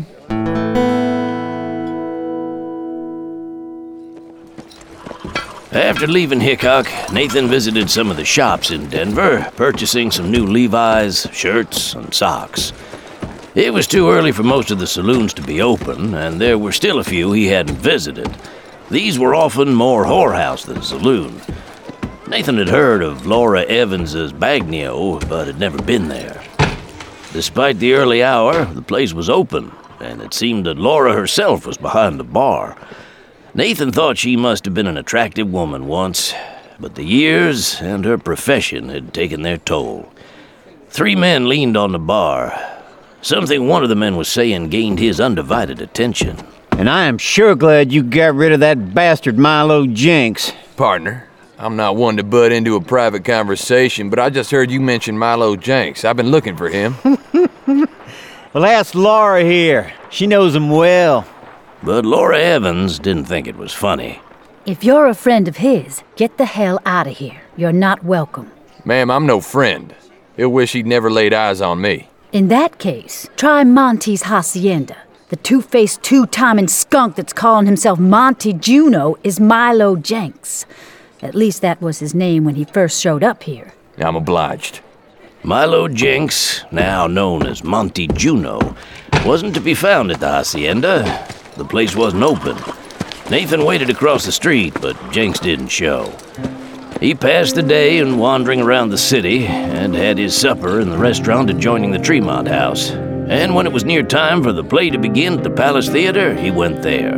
After leaving Hickok, Nathan visited some of the shops in Denver, purchasing some new Levi's, shirts, and socks. It was too early for most of the saloons to be open, and there were still a few he hadn't visited. These were often more whorehouse than saloon. Nathan had heard of Laura Evans's Bagnio, but had never been there. Despite the early hour, the place was open, and it seemed that Laura herself was behind the bar. Nathan thought she must have been an attractive woman once, but the years and her profession had taken their toll. Three men leaned on the bar. Something one of the men was saying gained his undivided attention. And I am sure glad you got rid of that bastard Milo Jenks. Partner, I'm not one to butt into a private conversation, but I just heard you mention Milo Jenks. I've been looking for him. Well, ask Laura here. She knows him well. But Laura Evans didn't think it was funny. If you're a friend of his, get the hell out of here. You're not welcome. Ma'am, I'm no friend. He'll wish he'd never laid eyes on me. In that case, try Monty's Hacienda. The two-faced, two-timing skunk that's calling himself Monty Juno is Milo Jenks. At least that was his name when he first showed up here. I'm obliged. Milo Jenks, now known as Monty Juno, wasn't to be found at the Hacienda. The place wasn't open. Nathan waited across the street, but Jenks didn't show. He passed the day in wandering around the city and had his supper in the restaurant adjoining the Tremont house. And when it was near time for the play to begin at the Palace Theater, he went there.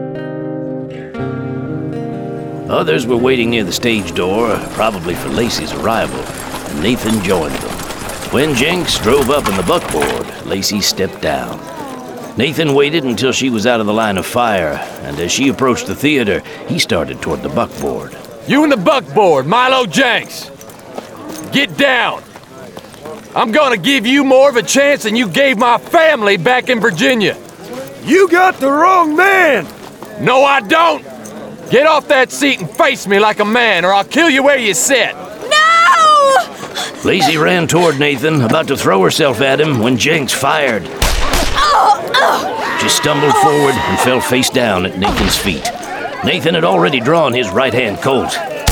Others were waiting near the stage door, probably for Lacey's arrival, and Nathan joined them. When Jenks drove up in the buckboard, Lacey stepped down. Nathan waited until she was out of the line of fire, and as she approached the theater, he started toward the buckboard. You in the buckboard, Milo Jenks! Get down! I'm gonna give you more of a chance than you gave my family back in Virginia. You got the wrong man! No, I don't! Get off that seat and face me like a man, or I'll kill you where you sit! No! Lacey ran toward Nathan, about to throw herself at him when Jenks fired. She stumbled forward and fell face down at Nathan's feet. Nathan had already drawn his right-hand Colt.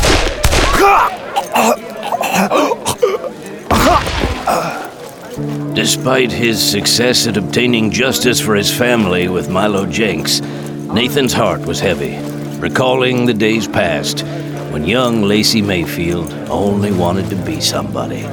Despite his success at obtaining justice for his family with Milo Jenks, Nathan's heart was heavy, recalling the days past when young Lacey Mayfield only wanted to be somebody.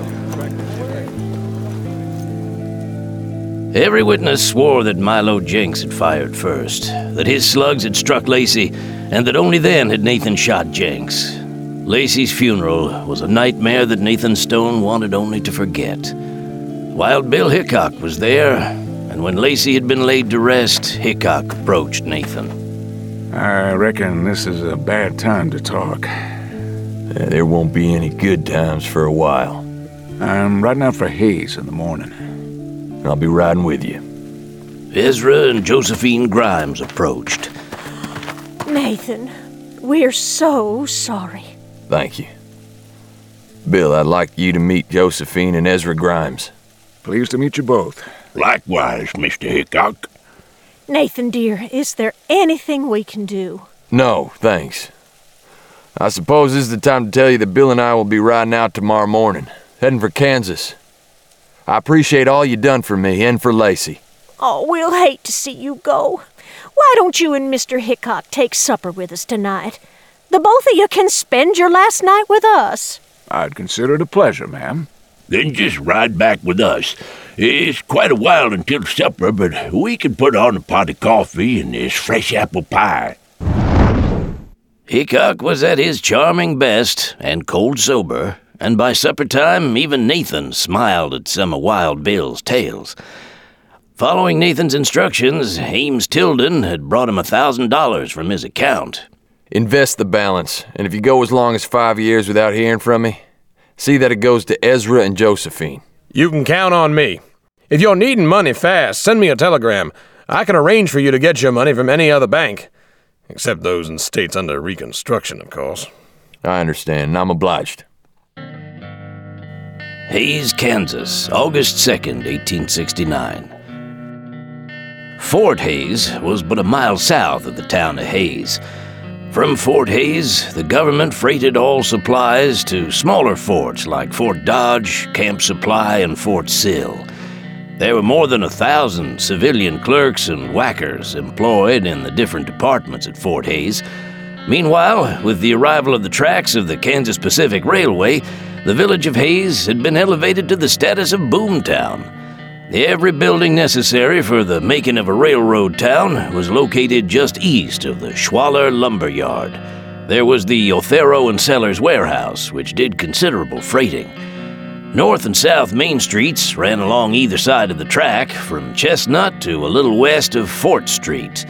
Every witness swore that Milo Jenks had fired first, that his slugs had struck Lacey, and that only then had Nathan shot Jenks. Lacey's funeral was a nightmare that Nathan Stone wanted only to forget. Wild Bill Hickok was there, and when Lacey had been laid to rest, Hickok approached Nathan. I reckon this is a bad time to talk. Yeah, there won't be any good times for a while. I'm riding out for Hays in the morning. I'll be riding with you. Ezra and Josephine Grimes approached. Nathan, we're so sorry. Thank you. Bill, I'd like you to meet Josephine and Ezra Grimes. Pleased to meet you both. Likewise, Mister Hickok. Nathan, dear, is there anything we can do? No, thanks. I suppose this is the time to tell you that Bill and I will be riding out tomorrow morning, heading for Kansas. I appreciate all you done for me and for Lacey. Oh, we'll hate to see you go. Why don't you and Mister Hickok take supper with us tonight? The both of you can spend your last night with us. I'd consider it a pleasure, ma'am. then just ride back with us. It's quite a while until supper, but we can put on a pot of coffee and this fresh apple pie. Hickok was at his charming best and cold sober, and by supper time even Nathan smiled at some of Wild Bill's tales. Following Nathan's instructions, Ames Tilden had brought him a thousand dollars from his account. Invest the balance, and if you go as long as five years without hearing from me, see that it goes to Ezra and Josephine. You can count on me. If you're needing money fast, send me a telegram. I can arrange for you to get your money from any other bank. Except those in states under Reconstruction, of course. I understand, and I'm obliged. Hays, Kansas, August second, eighteen sixty-nine. Fort Hays was but a mile south of the town of Hays. From Fort Hays, the government freighted all supplies to smaller forts like Fort Dodge, Camp Supply, and Fort Sill. There were more than a thousand civilian clerks and whackers employed in the different departments at Fort Hays. Meanwhile, with the arrival of the tracks of the Kansas Pacific Railway, the village of Hays had been elevated to the status of boomtown. Every building necessary for the making of a railroad town was located just east of the Schwaller Lumber Yard. There was the Othero and Sellers Warehouse, which did considerable freighting. North and South Main Streets ran along either side of the track, from Chestnut to a little west of Fort Street.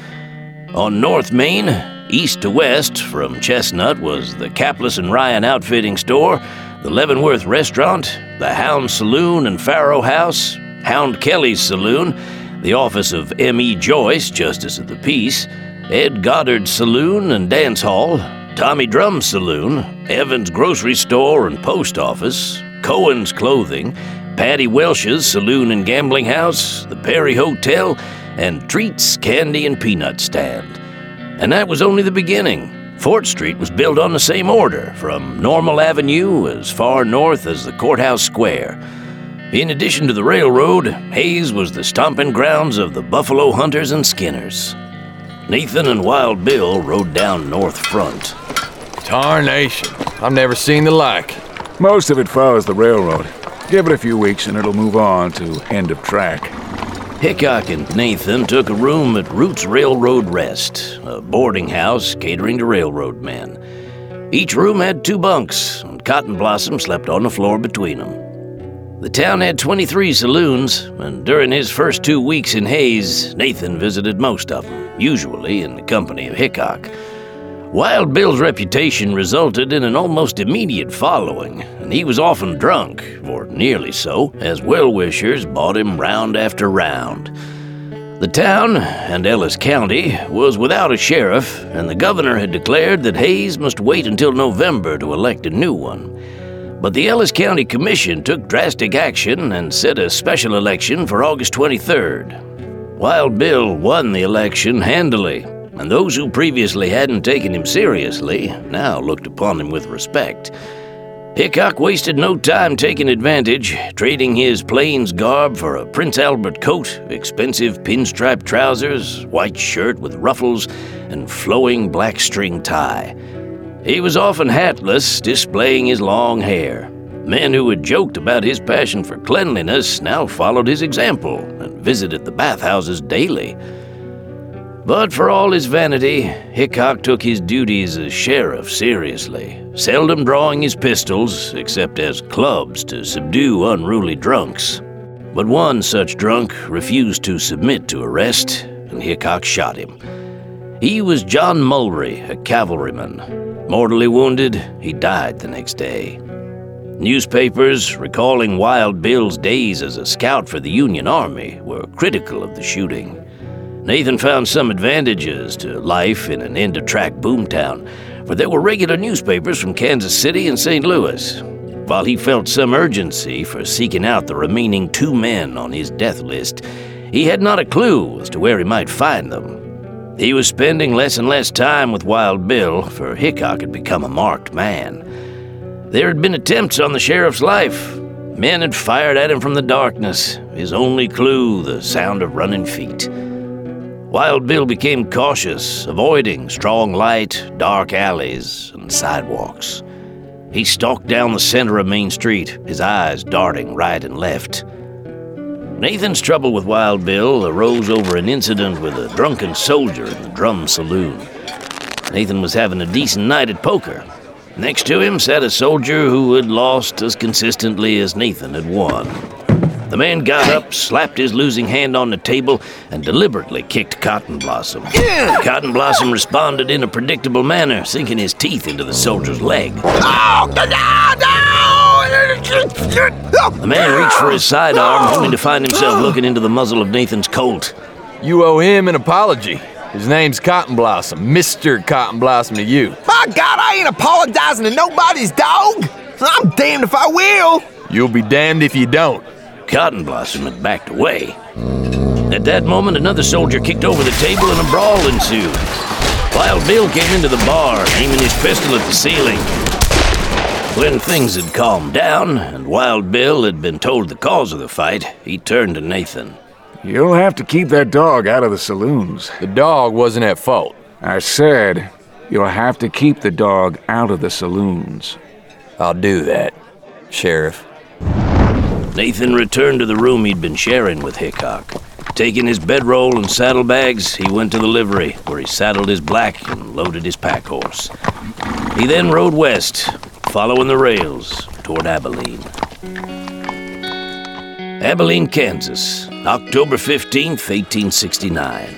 On North Main, east to west from Chestnut, was the Caplis and Ryan Outfitting Store, the Leavenworth Restaurant, the Hound Saloon and Farrow House, Hound Kelly's Saloon, the office of M E Joyce, Justice of the Peace, Ed Goddard's Saloon and Dance Hall, Tommy Drum's Saloon, Evans Grocery Store and Post Office, Cohen's Clothing, Patty Welsh's Saloon and Gambling House, the Perry Hotel, and Treats Candy and Peanut Stand. And that was only the beginning. Fort Street was built on the same order, from Normal Avenue as far north as the Courthouse Square. In addition to the railroad, Hays was the stomping grounds of the Buffalo Hunters and Skinners. Nathan and Wild Bill rode down North Front. Tarnation. I've never seen the like. Most of it follows the railroad. Give it a few weeks and it'll move on to end of track. Hickok and Nathan took a room at Roots Railroad Rest, a boarding house catering to railroad men. Each room had two bunks, and Cotton Blossom slept on the floor between them. The town had twenty-three saloons, and during his first two weeks in Hays, Nathan visited most of them, usually in the company of Hickok. Wild Bill's reputation resulted in an almost immediate following, and he was often drunk, or nearly so, as well-wishers bought him round after round. The town, and Ellis County, was without a sheriff, and the governor had declared that Hays must wait until November to elect a new one. But the Ellis County Commission took drastic action and set a special election for August twenty-third. Wild Bill won the election handily, and those who previously hadn't taken him seriously now looked upon him with respect. Hickok wasted no time taking advantage, trading his Plains garb for a Prince Albert coat, expensive pinstripe trousers, white shirt with ruffles, and flowing black string tie. He was often hatless, displaying his long hair. Men who had joked about his passion for cleanliness now followed his example and visited the bathhouses daily. But for all his vanity, Hickok took his duties as sheriff seriously, seldom drawing his pistols except as clubs to subdue unruly drunks. But one such drunk refused to submit to arrest, and Hickok shot him. He was John Mulry, a cavalryman. Mortally wounded, he died the next day. Newspapers, recalling Wild Bill's days as a scout for the Union Army, were critical of the shooting. Nathan found some advantages to life in an end-of-track boomtown, for there were regular newspapers from Kansas City and Saint Louis. While he felt some urgency for seeking out the remaining two men on his death list, he had not a clue as to where he might find them. He was spending less and less time with Wild Bill, for Hickok had become a marked man. There had been attempts on the sheriff's life. Men had fired at him from the darkness, his only clue the sound of running feet. Wild Bill became cautious, avoiding strong light, dark alleys, and sidewalks. He stalked down the center of Main Street, his eyes darting right and left. Nathan's trouble with Wild Bill arose over an incident with a drunken soldier in the Drum Saloon. Nathan was having a decent night at poker. Next to him sat a soldier who had lost as consistently as Nathan had won. The man got up, slapped his losing hand on the table, and deliberately kicked Cotton Blossom. Cotton Blossom responded in a predictable manner, sinking his teeth into the soldier's leg. The man reached for his sidearm, only to find himself looking into the muzzle of Nathan's Colt. You owe him an apology. His name's Cotton Blossom, Mister Cotton Blossom to you. My God, I ain't apologizing to nobody's dog. I'm damned if I will. You'll be damned if you don't. Cotton Blossom had backed away. At that moment, another soldier kicked over the table and a brawl ensued. Wild Bill came into the bar, aiming his pistol at the ceiling. When things had calmed down, and Wild Bill had been told the cause of the fight, he turned to Nathan. You'll have to keep that dog out of the saloons. The dog wasn't at fault. I said, you'll have to keep the dog out of the saloons. I'll do that, Sheriff. Nathan returned to the room he'd been sharing with Hickok. Taking his bedroll and saddlebags, he went to the livery, where he saddled his black and loaded his pack horse. He then rode west, following the rails, toward Abilene. Abilene, Kansas, October fifteenth, eighteen sixty-nine.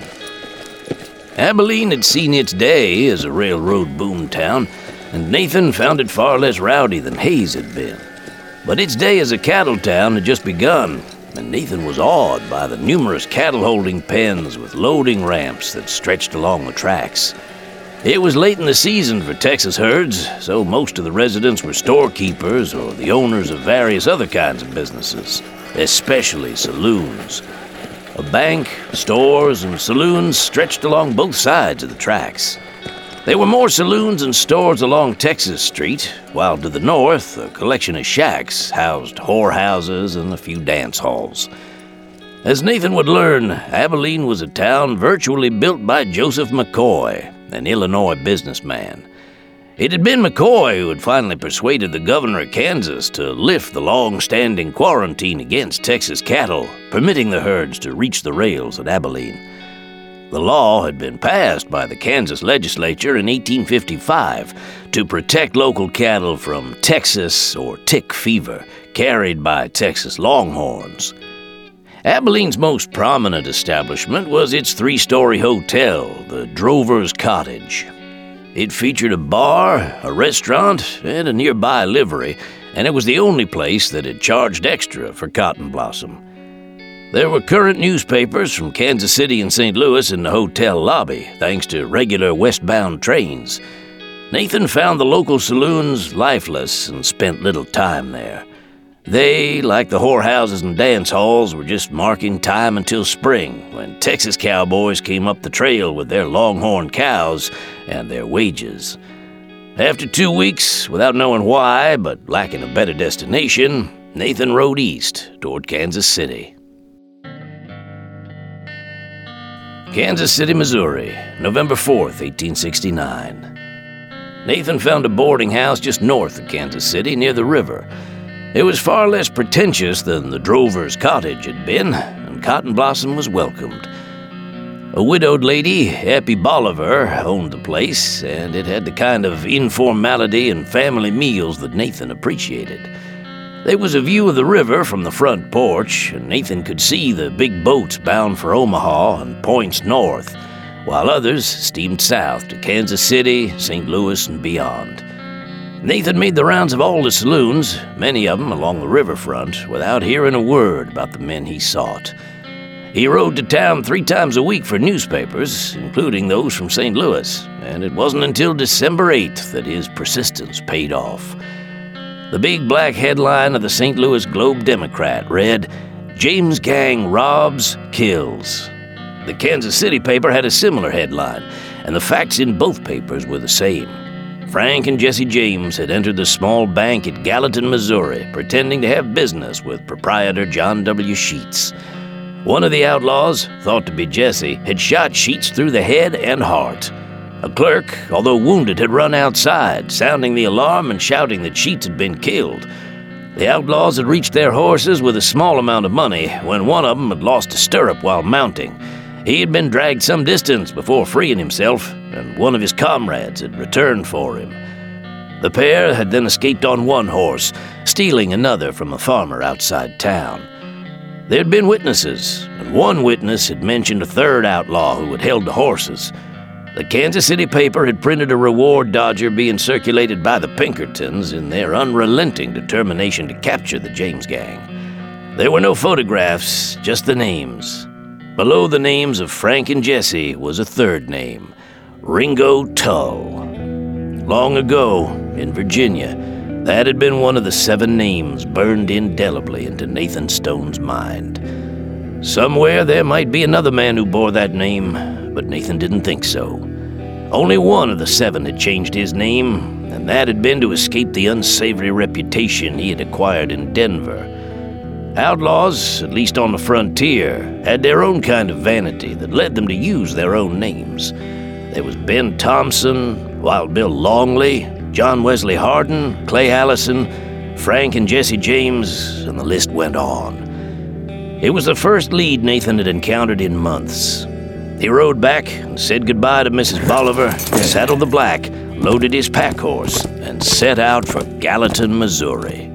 Abilene had seen its day as a railroad boom town, and Nathan found it far less rowdy than Hays had been. But its day as a cattle town had just begun, and Nathan was awed by the numerous cattle-holding pens with loading ramps that stretched along the tracks. It was late in the season for Texas herds, so most of the residents were storekeepers or the owners of various other kinds of businesses, especially saloons. A bank, stores, and saloons stretched along both sides of the tracks. There were more saloons and stores along Texas Street, while to the north, a collection of shacks housed whorehouses and a few dance halls. As Nathan would learn, Abilene was a town virtually built by Joseph McCoy, an Illinois businessman. It had been McCoy who had finally persuaded the governor of Kansas to lift the long-standing quarantine against Texas cattle, permitting the herds to reach the rails at Abilene. The law had been passed by the Kansas legislature in eighteen fifty-five to protect local cattle from Texas or tick fever carried by Texas longhorns. Abilene's most prominent establishment was its three-story hotel, the Drover's Cottage. It featured a bar, a restaurant, and a nearby livery, and it was the only place that had charged extra for Cotton Blossom. There were current newspapers from Kansas City and Saint Louis in the hotel lobby, thanks to regular westbound trains. Nathan found the local saloons lifeless and spent little time there. They, like the whorehouses and dance halls, were just marking time until spring, when Texas cowboys came up the trail with their longhorn cows and their wages. After two weeks, without knowing why, but lacking a better destination, Nathan rode east toward Kansas City. Kansas City, Missouri, November fourth, eighteen sixty-nine. Nathan found a boarding house just north of Kansas City, near the river. It was far less pretentious than the Drover's Cottage had been, and Cotton Blossom was welcomed. A widowed lady, Eppie Bolivar, owned the place, and it had the kind of informality and family meals that Nathan appreciated. There was a view of the river from the front porch, and Nathan could see the big boats bound for Omaha and points north, while others steamed south to Kansas City, Saint Louis, and beyond. Nathan made the rounds of all the saloons, many of them along the riverfront, without hearing a word about the men he sought. He rode to town three times a week for newspapers, including those from Saint Louis, and it wasn't until December eighth that his persistence paid off. The big black headline of the Saint Louis Globe-Democrat read, "James Gang robs, kills." The Kansas City paper had a similar headline, and the facts in both papers were the same. Frank and Jesse James had entered the small bank at Gallatin, Missouri, pretending to have business with proprietor John W. Sheets. One of the outlaws, thought to be Jesse, had shot Sheets through the head and heart. A clerk, although wounded, had run outside, sounding the alarm and shouting that Sheets had been killed. The outlaws had reached their horses with a small amount of money when one of them had lost a stirrup while mounting. He had been dragged some distance before freeing himself, and one of his comrades had returned for him. The pair had then escaped on one horse, stealing another from a farmer outside town. There had been witnesses, and one witness had mentioned a third outlaw who had held the horses. The Kansas City paper had printed a reward dodger being circulated by the Pinkertons in their unrelenting determination to capture the James gang. There were no photographs, just the names. Below the names of Frank and Jesse was a third name, Ringo Tull. Long ago, in Virginia, that had been one of the seven names burned indelibly into Nathan Stone's mind. Somewhere there might be another man who bore that name, but Nathan didn't think so. Only one of the seven had changed his name, and that had been to escape the unsavory reputation he had acquired in Denver. Outlaws, at least on the frontier, had their own kind of vanity that led them to use their own names. There was Ben Thompson, Wild Bill Longley, John Wesley Hardin, Clay Allison, Frank and Jesse James, and the list went on. It was the first lead Nathan had encountered in months. He rode back and said goodbye to Missus Bolivar, saddled the black, loaded his pack horse, and set out for Gallatin, Missouri.